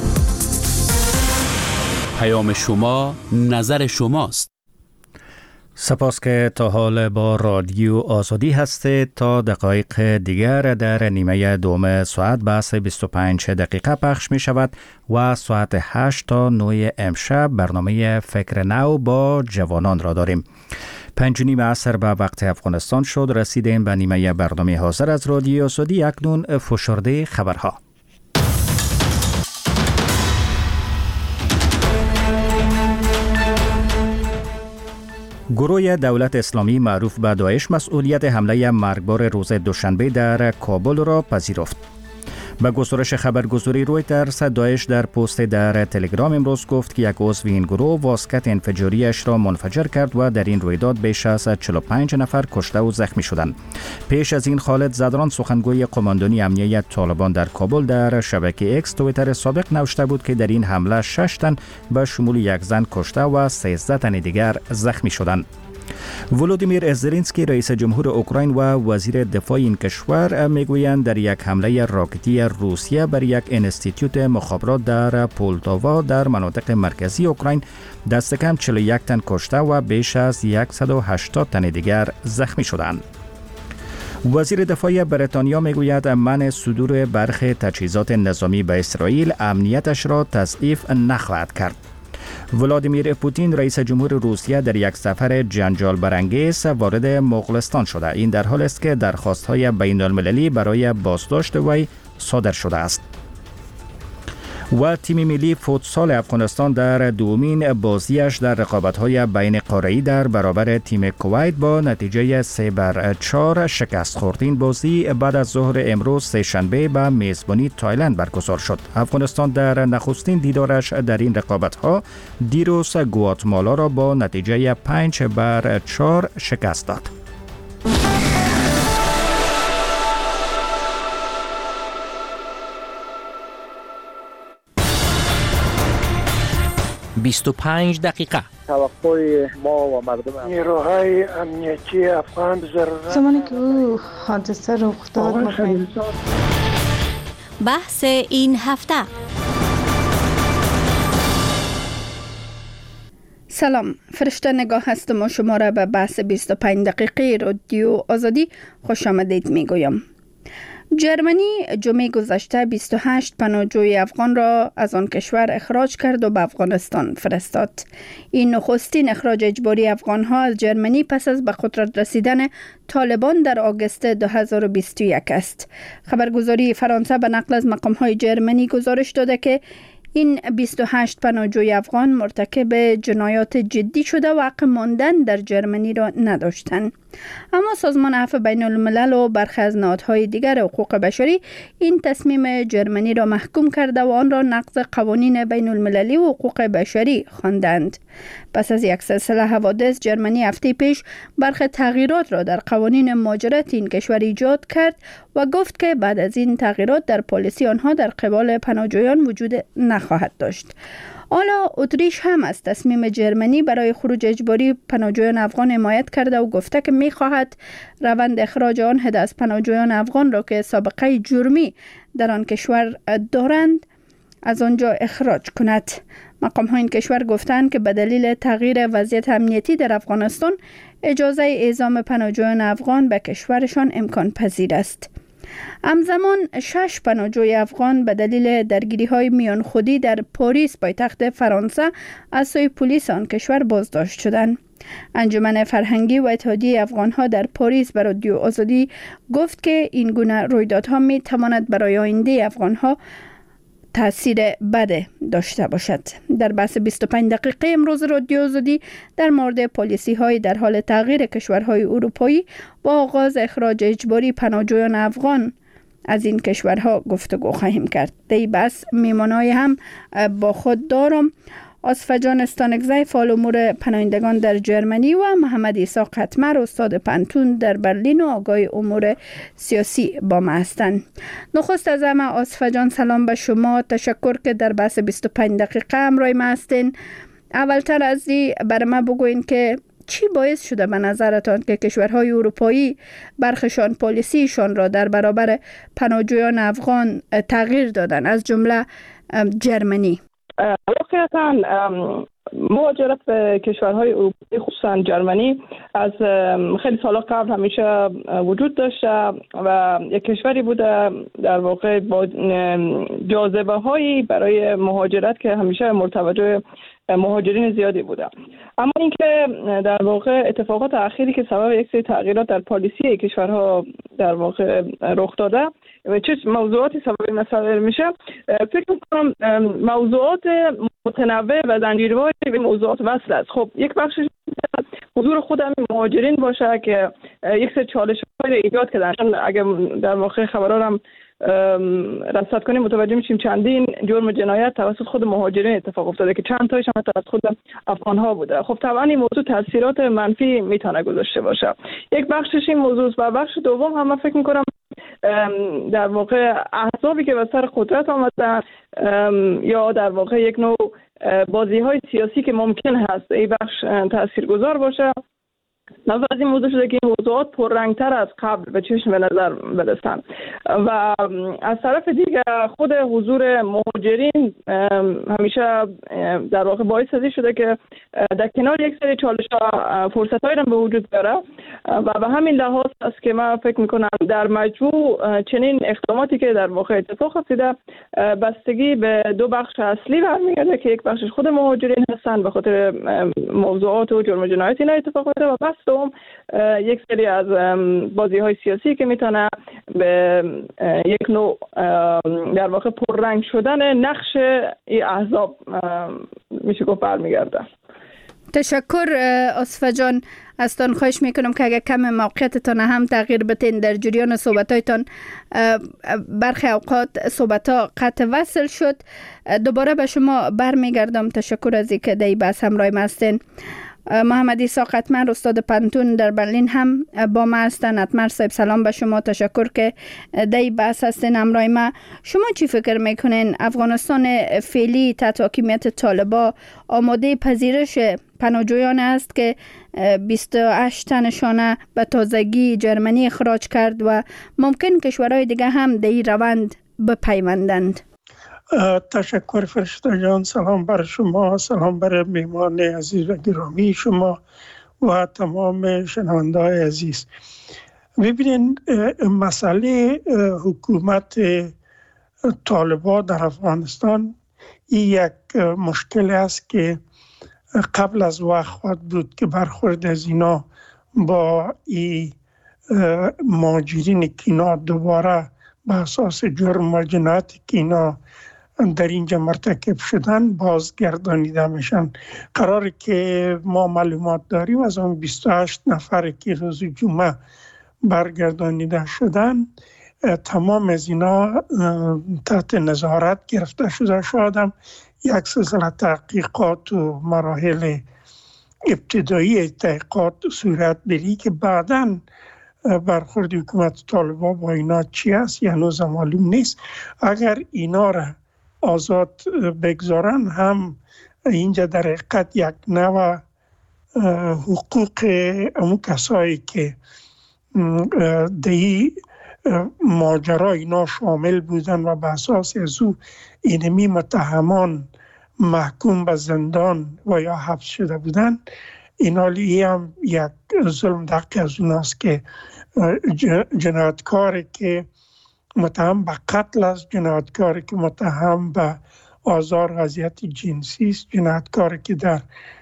پیام شما، نظر شماست.
سپاس که تا حال با رادیو آزادی هستید. تا دقایق دیگر در نیمه دوم ساعت بحث 25 دقیقه پخش می شود و ساعت 8 تا 9 امشب برنامه فکر نو با جوانان را داریم. 5:30 عصر به وقت افغانستان شد. رسیدیم به نیمه برنامه حاضر از رادیو آزادی. اکنون فشرده خبرها. گروه دولت اسلامی معروف به داعش مسئولیت حمله مرگبار روز دوشنبه در کابل را پذیرفت. به گزارش خبرگزاری رویترز، داعش در پست در تلگرام امروز گفت که یک عضو این گروه واسکت انفجاریش را منفجر کرد و در این رویداد بیش از 45 نفر کشته و زخمی شدند. پیش از این خالد زدران، سخنگوی قماندانی امنیت طالبان در کابل، در شبکه اکس توییتر سابق نوشته بود که در این حمله 6 تن به شمول یک زن کشته و 13 تن دیگر زخمی شدند. ولودیمیر زلنسکی رئیس جمهور اوکراین و وزیر دفاع این کشور میگویند در یک حمله راکتی روسیه بر یک انستیتیوت مخابرات در پولتاوا در مناطق مرکزی اوکراین دست کم 41 تن کشته و بیش از 180 تن دیگر زخمی شدند. وزیر دفاع بریتانیا میگوید منع صدور برخی تجهیزات نظامی به اسرائیل امنیتش را تضعیف نخواهد کرد. ولادیمیر پوتین رئیس جمهور روسیه در یک سفر جنجال برانگیز وارد مغولستان شده. این در حالی است که درخواست‌های بین‌المللی برای بازداشت وی صادر شده است. و تیم ملی فوتسال افغانستان در دومین بازیش در رقابت‌های بین قاره‌ای در برابر تیم کویت با نتیجه 3-4 شکست خورد. این بازی بعد از ظهر امروز سه‌شنبه به میزبانی تایلند برگزار شد. افغانستان در نخستین دیدارش در این رقابت‌ها دیروز گواتمالا را با نتیجه 5-4 شکست داد.
دقیقه.
توقع ما و مردم
نیروهای امنیتی افغان ضرورت
زمانی که او حادثه رخ داد.
بحث این هفته.
سلام، فرشته نگاه هستم و شما را به بحث 25 دقیقه رادیو آزادی خوش آمدید میگویم. جرمنی جمعه گذشته 28 پناهجوی افغان را از آن کشور اخراج کرد و به افغانستان فرستاد. این نخستین اخراج اجباری افغان‌ها از جرمنی پس از به قدرت رسیدن طالبان در آگوست 2021 است. خبرگزاری فرانسه به نقل از مقام‌های جرمنی گزارش داده که این 28 پناهجوی افغان مرتکب جنایات جدی شده و حق ماندن در جرمنی را نداشتند. اما سازمان عفو بین الملل و برخی از نهادهای دیگر حقوق بشری این تصمیم جرمنی را محکوم کرده و آن را نقض قوانین بین المللی و حقوق بشری خواندند. پس از یک سلسله حوادث، جرمنی هفته پیش برخی تغییرات را در قوانین مهاجرت این کشور ایجاد کرد و گفت که بعد از این تغییرات در پالیسی آنها در قبال پناهجویان وجود نخواهد داشت. حالا اتریش هم از تصمیم جرمنی برای خروج اجباری پناهجویان افغان حمایت کرده و گفته که می‌خواهد روند اخراج آن عده از پناهجویان افغان را که سابقه جرمی در آن کشور دارند از آنجا اخراج کند. مقام‌های این کشور گفتند که به دلیل تغییر وضعیت امنیتی در افغانستان اجازه اعزام پناهجویان افغان به کشورشان امکان پذیر است. همزمان 6 پناهجوی افغان به دلیل درگیری‌های میان خودی در پاریس پایتخت فرانسه از سوی پلیس آن کشور بازداشت شدند. انجمن فرهنگی و اتحادیه افغان‌ها در پاریس به رادیو آزادی گفت که این گونه رویدادها می‌تواند برای آینده افغان‌ها تأثیر بد داشته باشد. در بحث 25 دقیقه امروز رادیو آزادی در مورد پالیسی‌های در حال تغییر کشورهای اروپایی و آغاز اخراج اجباری پناهجویان افغان از این کشورها گفتگو خواهیم کرد. دی بس میمانای هم با خود دارم آصفه جان استانگزی فعال امور پناهندگان در جرمنی و محمد عیسی قطمر استاد پنتون در برلین و آگاه امور سیاسی با ما هستند. نخست از همه آصفه جان سلام به شما، تشکر که در بحث 25 دقیقه همراه ما هستین. اولتر از این برای ما بگوین که چی باعث شده به نظرتان که کشورهای اروپایی برخشان پالیسیشان را در برابر پناهجویان افغان تغییر دادن، از جمله جرمنی؟
واقعا مهاجرت به کشورهای اروپایی خصوصا جرمنی از خیلی سال قبل همیشه وجود داشته و یک کشوری بوده در واقع با جاذبه هایی برای مهاجرت که همیشه مرتبط مهاجرین زیادی بوده. اما اینکه در واقع اتفاقات اخیری که سبب یک سری تغییرات در پالیسی کشورها در واقع رخ داده و چه موضوعاتی سبب این مسئله میشه، فکر می‌کنم موضوعات متنوع و زنجیروار به موضوعات وصل است. خب یک بخشش حضور خود همین مهاجرین باشه که یک سری چالش‌های ایجاد کردن. اگه در واقع خبرها هم رصد کنیم متوجه میشیم چندین جرم جنایت توسط خود مهاجرین اتفاق افتاده که چند تایش هم توسط خود افغان‌ها بوده. خب طبعا این موضوع تاثیرات منفی میتونه گذاشته باشه. یک بخشش این موضوع و بخش دوم هم من فکر می‌کنم در واقع احزابی که به سر قدرت آمدن یا در واقع یک نوع بازی‌های سیاسی که ممکن هست این بخش تاثیرگذار باشه. نظر از این موضوع شده که این موضوعات پررنگتر از قبل به چشم به نظر برسن و از طرف دیگه خود حضور مهاجرین همیشه در واقع باعث شده که در کنار یک سری چالش‌ها فرصت‌هایی هم به وجود بیاره و به همین لحاظ است که من فکر می‌کنم در مجموع چنین اقداماتی که در واقع اتفاق افتاده بستگی به دو بخش اصلی برمیگرده که یک بخشش خود مهاجرین هستن به خاطر موضوعات و جرم جنایت اینا اتفاق افتاده و دوم یک سری از بازی‌های سیاسی که میتونه به یک نوع در واقع پررنگ شدن نقش این احزاب میشه گفت برمیگرده.
تشکر آصفه جان. ازتان خواهش میکنم که اگر کم موقعیتتان هم تغییر بتین در جریان صحبتایتان. برخی اوقات صحبتها قطع وصل شد. دوباره به شما برمیگردم. تشکر از اینکه در این بحث همراه ما هستین. محمد عیسی قطمر استاد پنتون در برلین هم با ما هستند. قطمر صاحب سلام به شما، تشکر که در این بحث هستین همراه ما. شما چی فکر میکنین افغانستان فعلی تحت حاکمیت طالبان آماده پذیرش پناهجویان است که 28 تنشان به تازگی جرمنی اخراج کرد و ممکن کشورهای دیگه هم در این روند بپیوندند؟
تشکر فرشته جان. سلام بر شما، سلام بر میهمان عزیز و گرامی شما و تمام شنونده‌های عزیز. ببینین مسئله حکومت طالبان در افغانستان این یک مشکل است که قبل از وقت خواهد بود که برخورد از اینا با این مهاجرین که اینا دوباره به اساس جرم و جنایتی که اینا در اینجا مرتکب شدن بازگردانیده میشن. قراره که ما معلومات داریم از اون 28 نفر که روز جمعه برگردانیده شدن تمام از اینا تحت نظارت گرفته شده. شاید هم یک سلسله تحقیقات و مراحل ابتدایی تحقیقات صورت بری که بعداً برخورد حکومت طالبان با اینا چی است یا هنوز معلوم نیست. اگر اینا را آزاد بگذارن هم اینجا در حقیقت یک نوع حقوق امو کسایی که دی ماجرا اینا شامل بودن و به اساس از او اینمی متهمان محکوم به زندان و یا حبس شده بودن، اینالی هم یک ظلم دقیق از اوناست که جنایتکاری که متهم به قتل است، جنایتکاری که متهم به آزار و اذیت جنسی است، جنایتکاری که در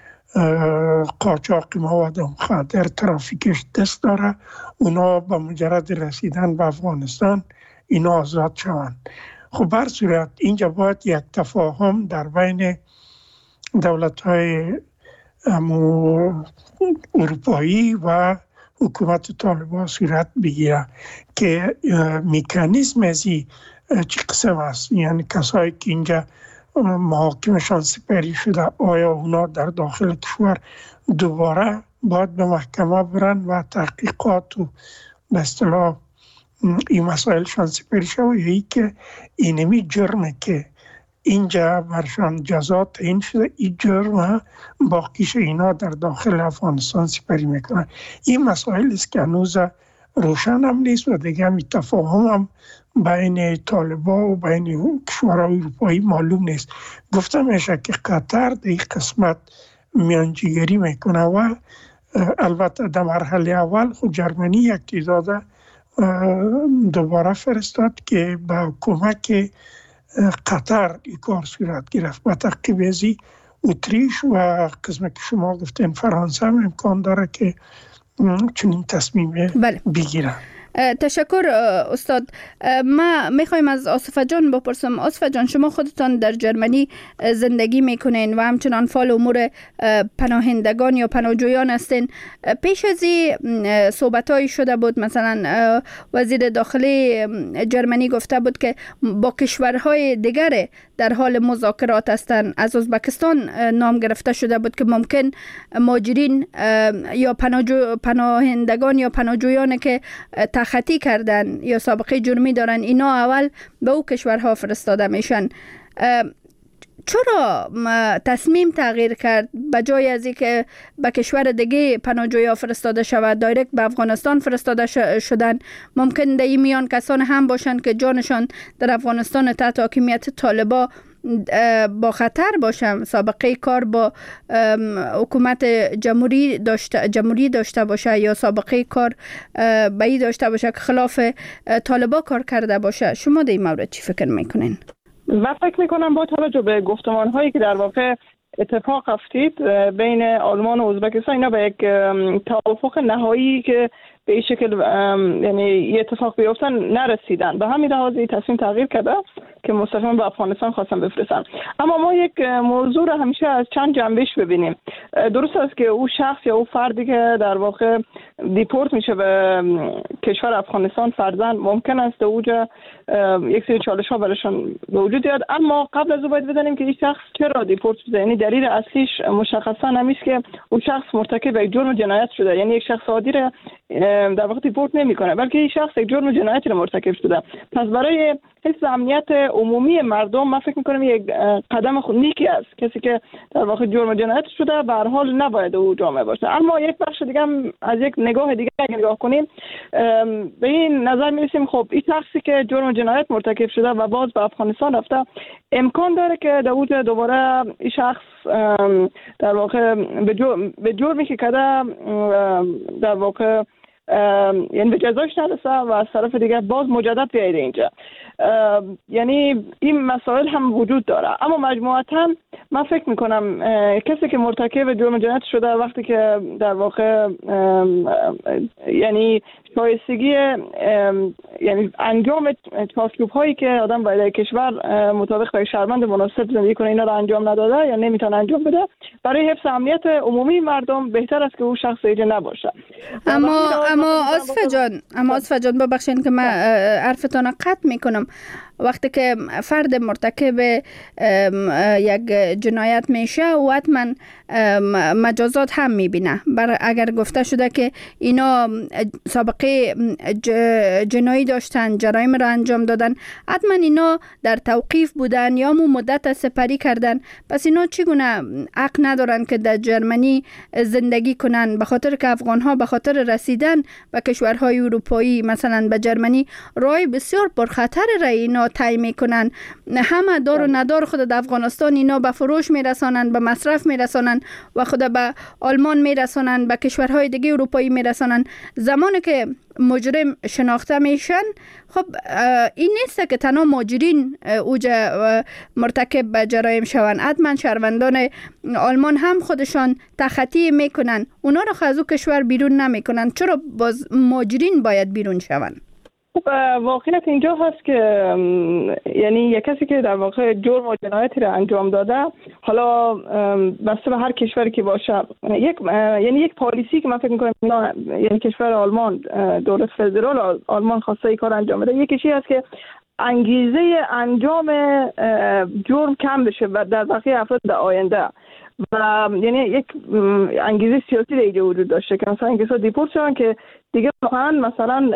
قاچاق مواد مخدر ترافیکش دست داره، اونا به مجرد رسیدن به افغانستان اینا آزاد شوند. خب بر صورت اینجا باید یک تفاهم در بین دولت‌های اروپایی و حکومت طالبان صورت بگیره که مکانیزم ازی چی قسم است، یعنی کسایی که اینجا محاکمشان سپری شده آیا اونا در داخل کشور دوباره باید به محکمه برن و تحقیقات و به اصطلاح این مسائلشان سپری شده، یا ای که اینمی جرمه که اینجا برشان جزا تعیین شده این جرم باقیش اینا در داخل افغانستان سپری میکنن. این مسائل است که هنوز روشن هم نیست و دیگه هم تفاهم هم بین طالبان و بین کشورهای اروپایی معلوم نیست. گفتم میشه که قطر در این قسمت میانجیگری میکنه و البته در مرحله اول خود جرمنی یک تعداد دوباره فرستاد که با کمک قطر این کار صورت گرفت. با تعقیب ازی اتریش و قسمت که شما گفتین فرانسه هم امکان داره که چنین تصمیم بگیرن.
تشکر استاد. ما میخوایم از آصفه جان بپرسم. آصفه جان، شما خودتان در جرمنی زندگی میکنین و همچنان فعال امور پناهندگان یا پناهجویان هستین. پیش از این صحبتایی شده بود، مثلا وزیر داخلی جرمنی گفته بود که با کشورهای دیگر در حال مذاکرات هستند. از ازبکستان نام گرفته شده بود که ممکن مهاجرین یا پناهندگان یا پناهجویان که خطی کردن یا سابقه جرمی دارن اینا اول به او کشورها فرستاده میشن. چرا تصمیم تغییر کرد به جای از اینکه به کشور دیگه پناهجویان فرستاده شود دایرکت به افغانستان فرستاده شدن؟ ممکن در این میان کسان هم باشند که جانشان در افغانستان تحت حاکمیت طالبان با خطر باشم، سابقه کار با حکومت جمهوری داشته باشه یا سابقه کار به این داشته باشه که خلاف طالبان کار کرده باشه. شما در این مورد چی فکر میکنین؟
من فکر میکنم با توجه به گفتمان هایی که در واقع اتفاق افتید بین آلمان و ازبکستان، اینا به یک توافق نهایی که به این شکل یعنی یه اتفاق بیفتن نرسیدن. به همین لحاظ تصمیم تغییر کرده که مستقیما به افغانستان خواستن بفرستن. اما ما یک موضوع رو همیشه از چند جنبش ببینیم. درست است که او شخص یا او فردی که در واقع دیپورت میشه به کشور افغانستان فرزند ممکن است اوجا یک سری چالش ها برایشان به وجود بیاد، اما قبل از او باید بدانیم که این شخص چرا دیپورت شده. یعنی دلیل اصلیش مشخصا نمیشه که او شخص مرتکب یک جرم جنایت شده، یعنی یک شخص عادی در واقع دیپورت نمیکنه، بلکه این شخص یک جرم جنایتی رو مرتکب شده. پس برای حفظ امنیت عمومی مردم من فکر میکنم یک قدم نیکی است. کسی که در واقع جرم جنایت شده به هر حال نباید او جامعه باشه. اما یک بخش دیگه هم از یک نگاه دیگه اگه نگاه کنیم به این نظر میرسیم خب این شخصی که جرم جنایت مرتکب شده و باز به افغانستان رفته امکان داره که در اوج دوباره این شخص در واقع به جرمی که کرده در واقع یعنی به جزایش نرسه و از طرف دیگه باز مجدد بیاید اینجا. یعنی این مسائل هم وجود داره. اما مجموعاً من فکر میکنم کسی که مرتکب جرم جنایت شده وقتی که در واقع یعنی شایستگی یعنی انجام چارچوب هایی که آدم باید کشور مطابق با شهروند مناسب زندگی کنه اینا رو انجام نداده یا نمیتونه انجام بده، برای حفظ امنیت عمومی مردم بهتر است که او شخص اینجا نباشه.
اما آصفه جان ببخشید که من حرفتان قطع میکنم. وقتی که فرد مرتکب یک جنایت میشه و حتما مجازات هم میبینه. اگر گفته شده که اینا سابقه جنایی داشتن، جرایم را انجام دادن، حتما اینا در توقیف بودن یا مدت سپری کردن. پس اینا چگونه حق ندارن که در جرمنی زندگی کنن؟ به خاطر که افغان ها به خاطر رسیدن به کشورهای اروپایی مثلا به جرمنی راه بسیار پرخطر را اینا طی میکنن. همه دار و ندار خود در افغانستان اینا به فروش میرسانن، به مصرف میرسانن و خود به آلمان میرسانن، به کشورهای دیگه اروپایی میرسانن. زمانی که مجرم شناخته میشن خب این نیست که تنها مهاجرین اوجا مرتکب به جرایم شوند، حتما شهروندان آلمان هم خودشان تخطی میکنن، اونا رو از او کشور بیرون نمیکنن. چرا باز مهاجرین باید بیرون شوند؟
واقعیت اینجا هست که یعنی یک کسی که در واقع جرم و جنایتی را انجام داده، حالا بسته به هر کشوری که باشه، یک پالیسی که من فکر می‌کنم یعنی کشور آلمان، دولت فدرال آلمان خواسته این کار انجام بده، یکیشی هست که انگیزه انجام جرم کم بشه و در بقیه افراد در آینده، و یعنی یک انگیزه سیاسی در اینجا وجود داشته که مثلا اینکه دیپورت شدن که دیگه واقعا مثلا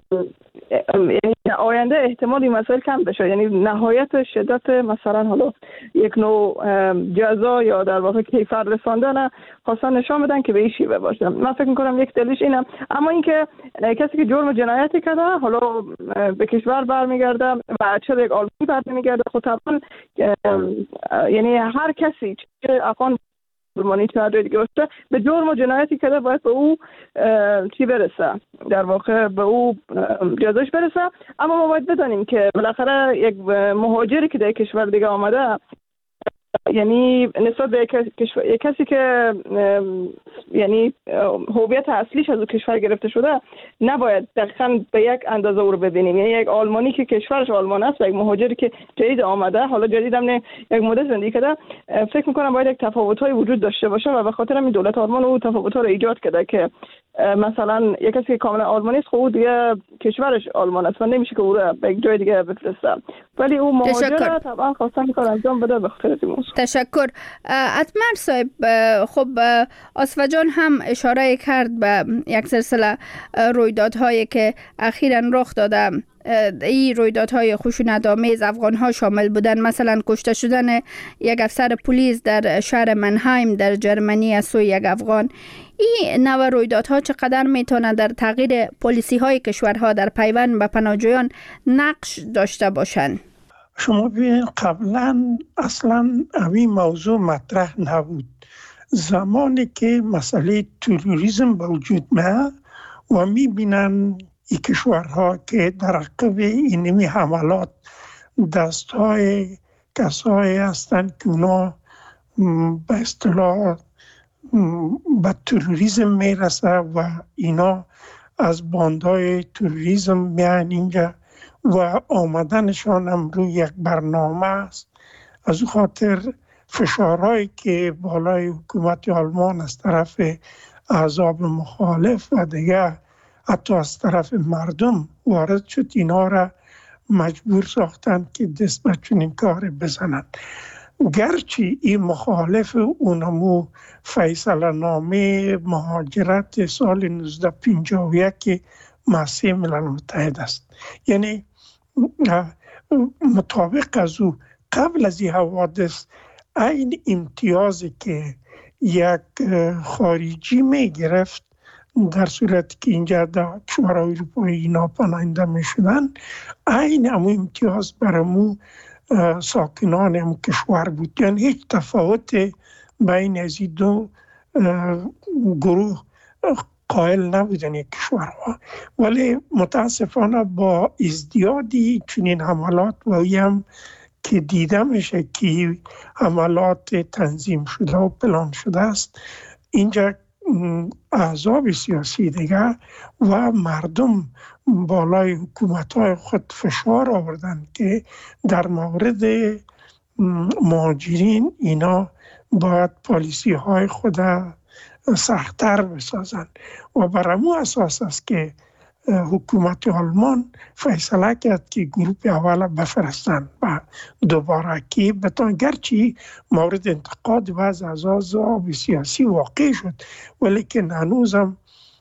آینده احتمال این مسائل کم بشه، یعنی نهایت شدت مثلا حالا یک نوع جزا یا در واقع کیفر رساندن خواستن نشان بدن که به این شیوه باشه. من فکر می‌کنم یک دلیلش اینه. اما اینکه کسی که جرم و جنایتی کرده حالا به کشور برمیگرده و چه یک آلمانی برمیگرده، خب طبعا یعنی هر کسی که افغان برمانی چه دیگه باشه به جرم و جنایتی کرده باید به او چی برسه، در واقع به او جزاش برسه. اما ما باید بدانیم که بالاخره یک مهاجری که در کشور دیگه آمده، یعنی نسبت به یک کسی که یعنی هویت اصلیش از اون کشور گرفته شده، نباید دقیقاً به یک اندازه او رو ببینیم. یعنی یک آلمانی که کشورش آلمان است و یک مهاجری که جدید آمده، حالا جدید هم نه یک مدت زندگی کرده، فکر می‌کنم باید یک تفاوت‌های وجود داشته باشه و به خاطر همین دولت آلمان اون تفاوت‌ها رو ایجاد کرده که مثلا یک کسی که کاملا آلمانی است، خب دیگه کشورش آلمان است و نمیشه که او رو به یک جای دیگه بفرسته، ولی اون مهاجر طبعا خواستن کار انجام بده به خاطر این موضوع.
تشکر. اتمر صاحب، خب آصفه جان هم اشاره کرد به یک سلسله رویدادهایی که اخیراً رخ داده. این رویدادهای خشونت‌آمیز افغان‌ها شامل بودن، مثلا کشته شدن یک افسر پلیس در شهر منهایم در جرمنی از سوی یک افغان. این نوع رویدادها چقدر میتونه در تغییر پالیسی‌های کشورها در پیوند به پناهجویان نقش داشته باشند؟
شما ببینید قبلا اصلا این موضوع مطرح نبود. زمانی که مسئله تروریسم به وجود میاد و میبینن این کشورها که در عقب اینمی حملات دستهای کسایی هستند که اونا به اصطلاح به تروریسم میرسه و اینا از باندهای تروریسم میان اینجا و آمدنشان هم روی یک برنامه است. از او خاطر فشارهایی که بالای حکومت آلمان از طرف احزاب مخالف و دیگه حتی از طرف مردم وارد شد، اینا را مجبور ساختن که دست به چنین کار بزنن. گرچه این مخالف اونمو فیصله نامه مهاجرت سال 1951 که مؤسسه ملل متحد است، یعنی مطابق از او قبل از این حوادث این امتیازی که یک خارجی می گرفت در صورتی که اینجا در کشورهای اروپایی ناپناهنده می شدن، این همون امتیاز برامو ساکنان هم کشور بود. یعنی هیچ تفاوت بین از این دو گروه قائل نبودن یک کشورها. ولی متاسفانه با ازدیادی چنین حملات و هم که دیده میشه که حملات تنظیم شده و پلان شده است، اینجا احزاب سیاسی دیگر و مردم بالای حکومت‌های خود فشار آوردن که در مورد مهاجرین اینا باید پالیسی های خود سخت‌تر بسازن و بر همون اساس است که حکومت آلمان فیصله کرد که گروپ اول بفرستن و دوباره که بتان، گرچه مورد انتقاد بعض از احزاب سیاسی واقع شد، ولی که هنوزم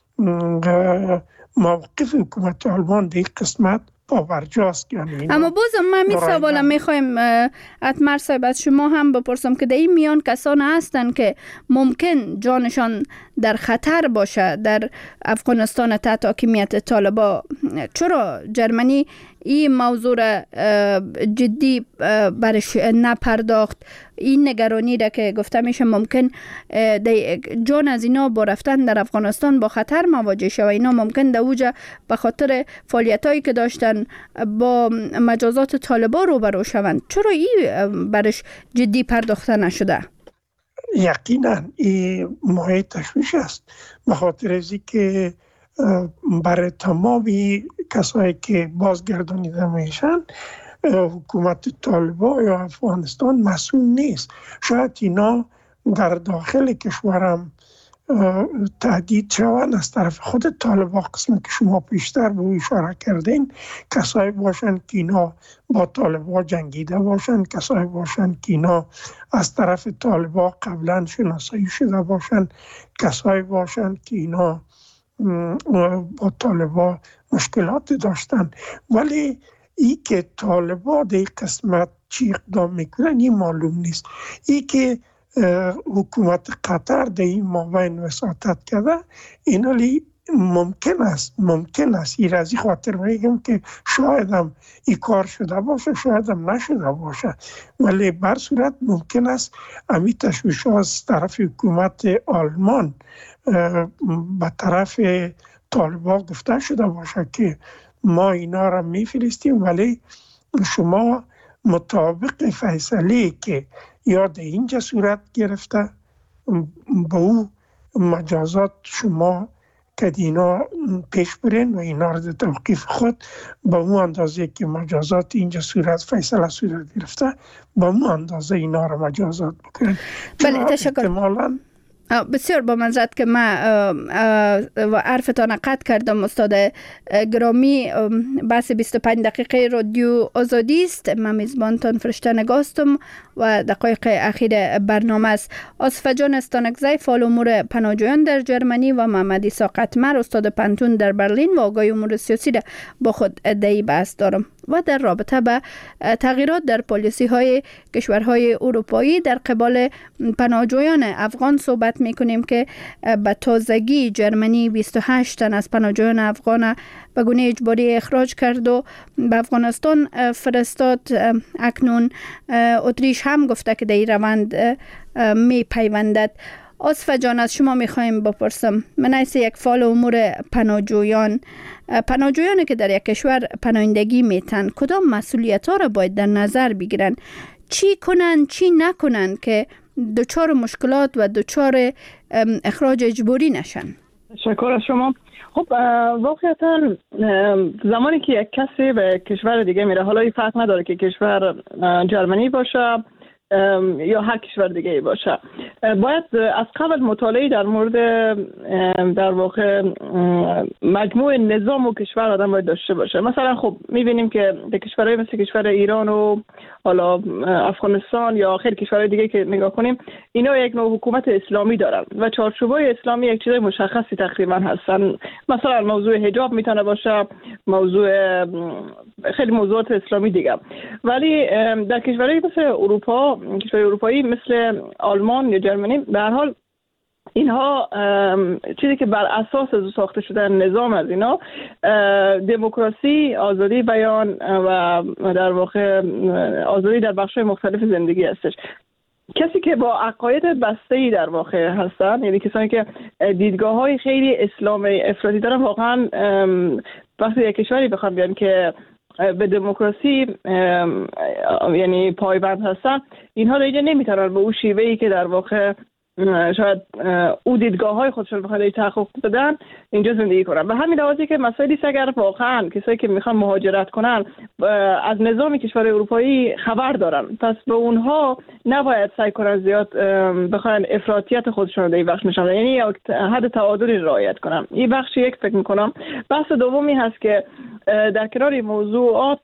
موقف حکومت آلمان در این قسمت پاورجاست.
اما بازم من می سوالم میخوایم اتمر صاحب از شما هم بپرسم که در این میان کسان هستن که ممکن جانشان در خطر باشه در افغانستان تحت حاکمیت طالبان. چرا جرمنی این موضوع را جدی برش نپرداخت؟ این نگرانی را که گفته میشه ممکن جان از اینا با رفتن در افغانستان با خطر مواجه شود، اینا ممکن در اوجه به خاطر فعالیتایی که داشتن با مجازات طالبان روبرو شوند. چرا این برش جدی پرداخته نشده؟
یقینا این مایه تشویش است، به خاطر از که برای تمامی کسایی که بازگردانیده میشن حکومت طالبان یا افغانستان مسئول نیست. شاید اینا در داخل کشورم تهدید شوند از طرف خود طالبان، قسمی که شما پیشتر به اشاره کردین، کسایی باشن که اینا با طالبان جنگیده باشن، کسایی باشن که اینا از طرف طالبان قبلا شناسایی شده باشن، کسایی باشن که اینا با طالبان مشکلات داشتن. ولی ای که طالبان در قسمت چی اقدام میکنن این معلوم نیست. ای که حکومت قطر در این مابین وساطت کرده، اینالی ممکن است این رازی خاطر میگم که شاید هم این کار شده باشه، شاید هم نشده باشه، ولی بر صورت ممکن است امی تشویش از طرف حکومت آلمان به طرف طالبان گفته شده باشه که ما اینا را میفرستیم، ولی شما مطابق فیصله که یا در اینجا صورت گرفته با او مجازات شما که اینا پیش برین و اینا را در توقیف خود با اون اندازه که مجازات اینجا فیصله صورت گرفته با اون اندازه اینا را مجازات بکنن.
بله تشکر. بسیار با منظرت که ما عرفتان قطع کردم استاد گرامی. بحث 25 دقیقه رادیو آزادی است. من میزبانتان فرشته نگاستم و دقایق اخیر برنامه است. آصفه جان استانکزی فعال امور پناهجویان در جرمنی و محمد عیسی قطمر استاد پنتون در برلین و آگاه امور سیاسی را با خود ادعی بحث دارم و در رابطه به تغییرات در پالیسی های کشورهای اروپایی در قبال پناهجویان افغان صحبت میکنیم که به تازگی جرمنی 28 تن از پناهجویان افغان به گونه اجباری اخراج کرد و به افغانستان فرستاد. اکنون اتریش هم گفته که در این روند می پیوندد. آصفه جان از شما میخوایم بپرسم، من حیث یک فعال امور پناهجویانی که در یک کشور پناهندگی میتن کدام مسئولیت ها را باید در نظر بگیرن؟ چی کنن چی نکنن که دچار مشکلات و دچار اخراج اجباری نشن؟
تشکر از شما. خب واقعا زمانی که یک کسی به کشور دیگه میره، حالا این فرق نداره که کشور جرمنی باشه یا هر کشور دیگه ای باشه، باید از قبل مطالعه در مورد در واقع مجموع نظام و کشور آدم باید داشته باشه. مثلا خب میبینیم که در کشورهای مثل کشور ایران و حالا افغانستان یا خیلی کشورهای دیگه که نگاه کنیم، اینا یک نوع حکومت اسلامی دارن و چارچوبای اسلامی یک چیز مشخصی تقریبا هستن. مثلا موضوع حجاب میتونه باشه، موضوع خیلی موضوعات اسلامی دیگه. ولی در کشورهای مثل اروپا، کشورهای اروپایی مثل آلمان یا جرمنی، به هر حال اینها چیزی که بر اساس از ساخته شده نظام از اینا دموکراسی، آزادی بیان و در واقع آزادی در بخش‌های مختلف زندگی هستش. کسی که با عقاید بسته‌ای در واقع هستن، یعنی کسانی که دیدگاه‌های خیلی اسلام افراطی دارن، واقعا وقتی یک کشوری بخوام بیان که به دموکراسی یعنی پایبند هستن، اینها دیگه نمیتونن به اون شیوهی که در واقع شاید او دیدگاه‌های خودشون بخواد تحقق بدن اینجا زندگی کنن. به همین لحاظی که مسائلی اگر واقعا کسایی که میخوان مهاجرت کنن از نظام کشور اروپایی خبر دارن، پس به اونها نباید سعی کنن زیاد بخوان افراطیت خودشون رو در این بخش نشون بدن، یعنی حد تعادلی رعایت کنن. این بخش یک فکر میکنم. بحث دومی هست که در کنار موضوعات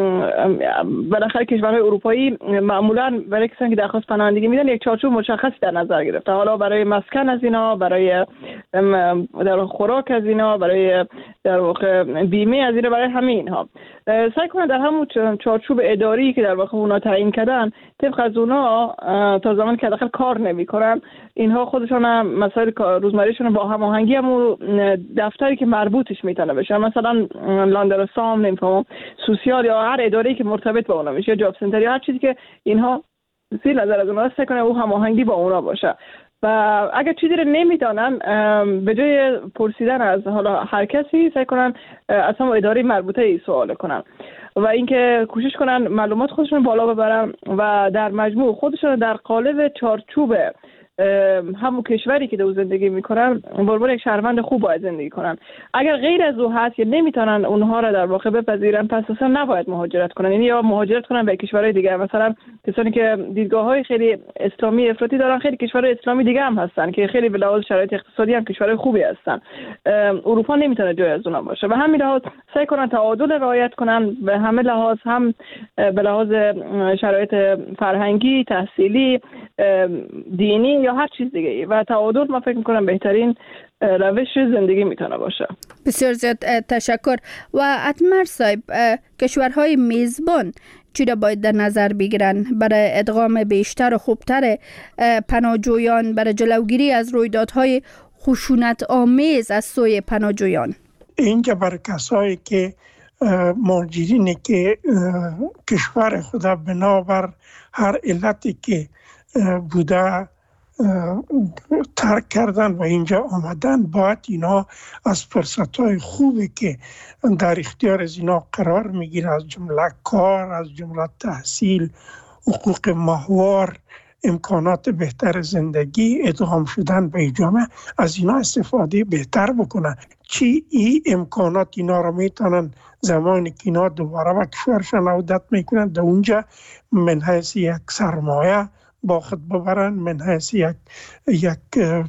بالاخره کشورهای اروپایی معمولا برای کسانی که درخواست پناهندگی میدن یک چارچوب مشخصی در نظر گرفته، حالا برای مسکن از اینا، برای در خوراک از اینا، برای در واقع بیمه از اینا، برای همه اینها سعی کنن در همون چارچوب اداری که در واقع اونا تعیین کردن طبق از اونا تا زمانی که داخل کار نمیکنن اینها خودشون مسائل روزمرهشون با هماهنگی همون دفتری که مربوطش میتونه بشه، مثلا لاندرسام، نمیفهمم سوسیال یا هر اداری که مرتبط با اونا میشه، جاب سنتر یا هر چیزی که اینها زیر نظر از اونا سعی کنن او هماهنگی با اونا باشه. و اگر چیزی رو نمیدانن به جای پرسیدن از حالا هر کسی سعی کنن از هم اداره مربوطه ای سوال کنن و اینکه کوشش کنن معلومات خودشون بالا ببرن و در مجموع خودشون در قالب چارچوب همون کشوری که در زندگی میکنن برابر یک شهروند خوب باید زندگی کنن. اگر غیر از او هست یا نمیتونن اونها را در واقع بپذیرن، پس اصلا نباید مهاجرت کنن، یعنی یا مهاجرت کنن به کشورهای دیگه. مثلا کسانی که دیدگاه‌های خیلی اسلامی افراطی دارن، خیلی کشورهای اسلامی دیگه هم هستن که خیلی به لحاظ شرایط اقتصادی هم کشورهای خوبی هستن. اروپا نمیتونه جای از اونها باشه. و همین لحاظ سعی کنن تعادل رعایت کنن به همه لحاظ، هم به لحاظ شرایط فرهنگی، تحصیلی، دینی یا هر چیز دیگه. و تعادل من فکر می‌کنم بهترین روش زندگی میتونه باشه.
بسیار زیاد تشکر. و اتمر صاحب، کشورهای میزبان چی را باید در نظر بگیرن برای ادغام بیشتر و خوبتر پناهجویان، برای جلوگیری از رویدادهای خشونت آمیز از سوی پناهجویان؟
اینجا برای کسایی که مهاجرینی که کشور خدا بنابر هر علتی که بوده ترک کردن و اینجا آمدن، باید اینا از فرصت‌های خوبی که در اختیار از اینا قرار میگیره، از جمله کار، از جمله تحصیل، حقوق ماهوار، امکانات بهتر زندگی، ادغام شدن به جامعه، از اینا استفاده بهتر بکنن. چی این امکانات اینا رو میتونن زمانی که اینا دوباره به کشورشان عودت میکنن در اونجا من حیث یک سرمایه با خود ببرن، من حیث یک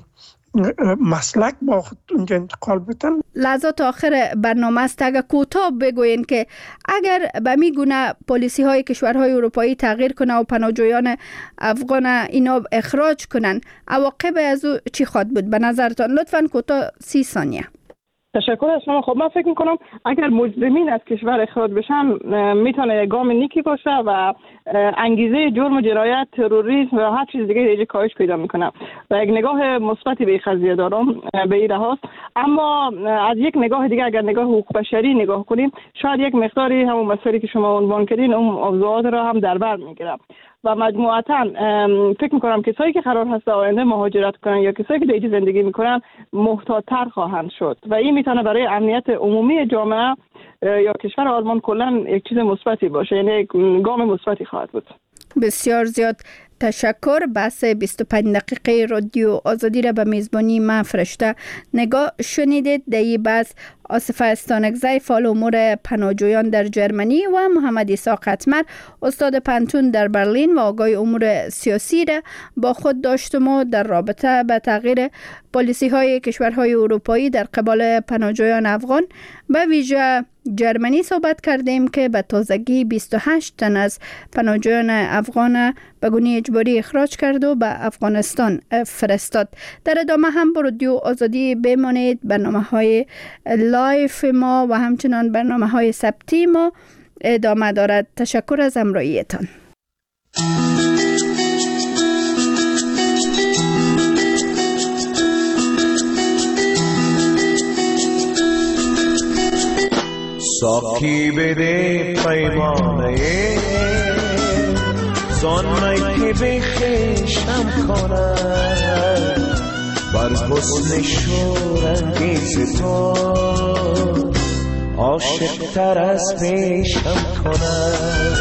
مسلک با خود اونجا انتقال بتن.
لحظات آخر برنامه است، اگر کوتاه بگوین که اگر به می گونه پالیسی های کشورهای اروپایی تغییر کنه و پناهجویان افغان اینا اخراج کنن، عواقب از او چی خواهد بود به نظرتان؟ لطفاً کوتاه 30 ثانیه.
تشکر از شما. خب من فکر میکنم اگر مجرمین از کشور اخراج بشن میتونه یک گام نیکی باشه و انگیزه جرم و جنایت، تروریسم و هر چیز دیگه دیگه کاهش پیدا میکنه و یک نگاه مثبتی به این قضیه دارم به این لحاظ. اما از یک نگاه دیگه اگر نگاه حقوق بشری نگاه کنیم، شاید یک مقداری همون مسائلی که شما عنوان کردین اون موضوعات را هم در بر میگیره و مجموعاً فکر میکنم کسایی که قرار هست آینده مهاجرت کنن یا کسایی که در اینجا زندگی میکنن محتاط‌تر خواهند شد و این میتونه برای امنیت عمومی جامعه یا کشور آلمان کلا یک چیز مثبتی باشه، یعنی یک گام مثبتی خواهد بود.
بسیار زیاد تشکر. بحث 25 دقیقه رادیو آزادی را به میزبانی من فرشته نگاه شنیدید. در این بحث آصف استانکزی، فعال امور پناهجویان در جرمنی، و محمد اسحاق اتمر، استاد پانتون در برلین و آگاه امور سیاسی را با خود داشتم و در رابطه به تغییر پالیسی های کشورهای اروپایی در قبال پناهجویان افغان به ویژه جرمنی صحبت کردیم که به تازگی 28 تن از پناهجویان افغان به گونه اجباری اخراج کرد و به افغانستان فرستاد. در ادامه هم با رادیو آزادی بمانید. برنامه‌های لایف ما و همچنان برنامه‌های ثبتی ما ادامه دارد. تشکر از همراهیتان.
ساقی بده پیمانه زانمه که بخشم کنم بر حسن شورانگیز تو عاشق تر از پیشم کنم.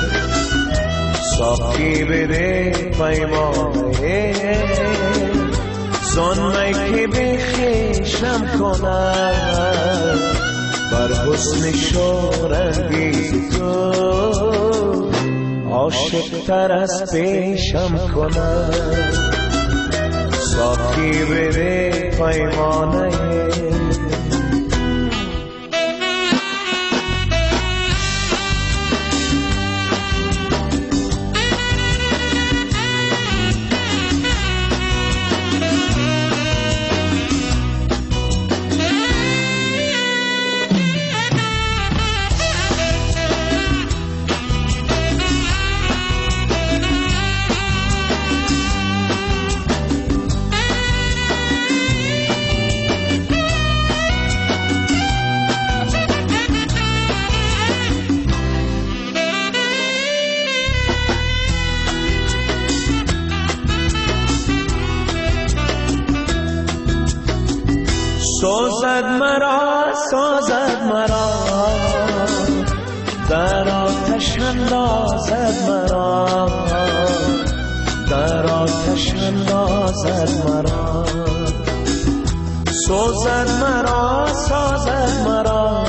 ساقی بده پیمانه زانمه که بخشم کنم بر حسن شورانگیز تو عاشق تر از پیشم کنم. ساقی بده پیمانه سازد مرا در آتش اندازد مرا در آتش اندازد مرا، سوزد مرا سازد مرا،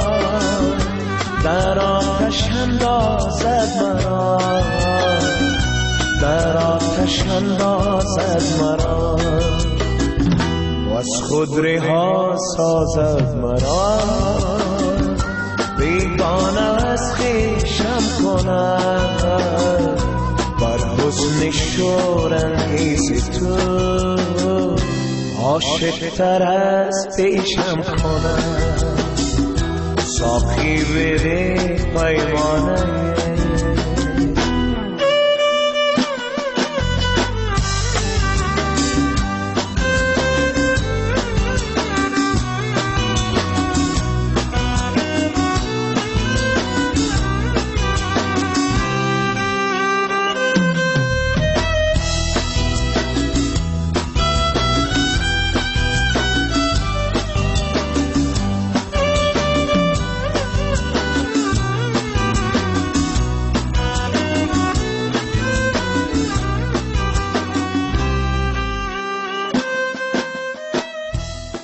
در آتش اندازد مرا، در آتش اندازد مرا، و از خود رها سازد مرا، بیگانه از خویشم کند، بر حسن شورانگیز تو عاشق تر از پیشم کند. ساقی بده پیمانه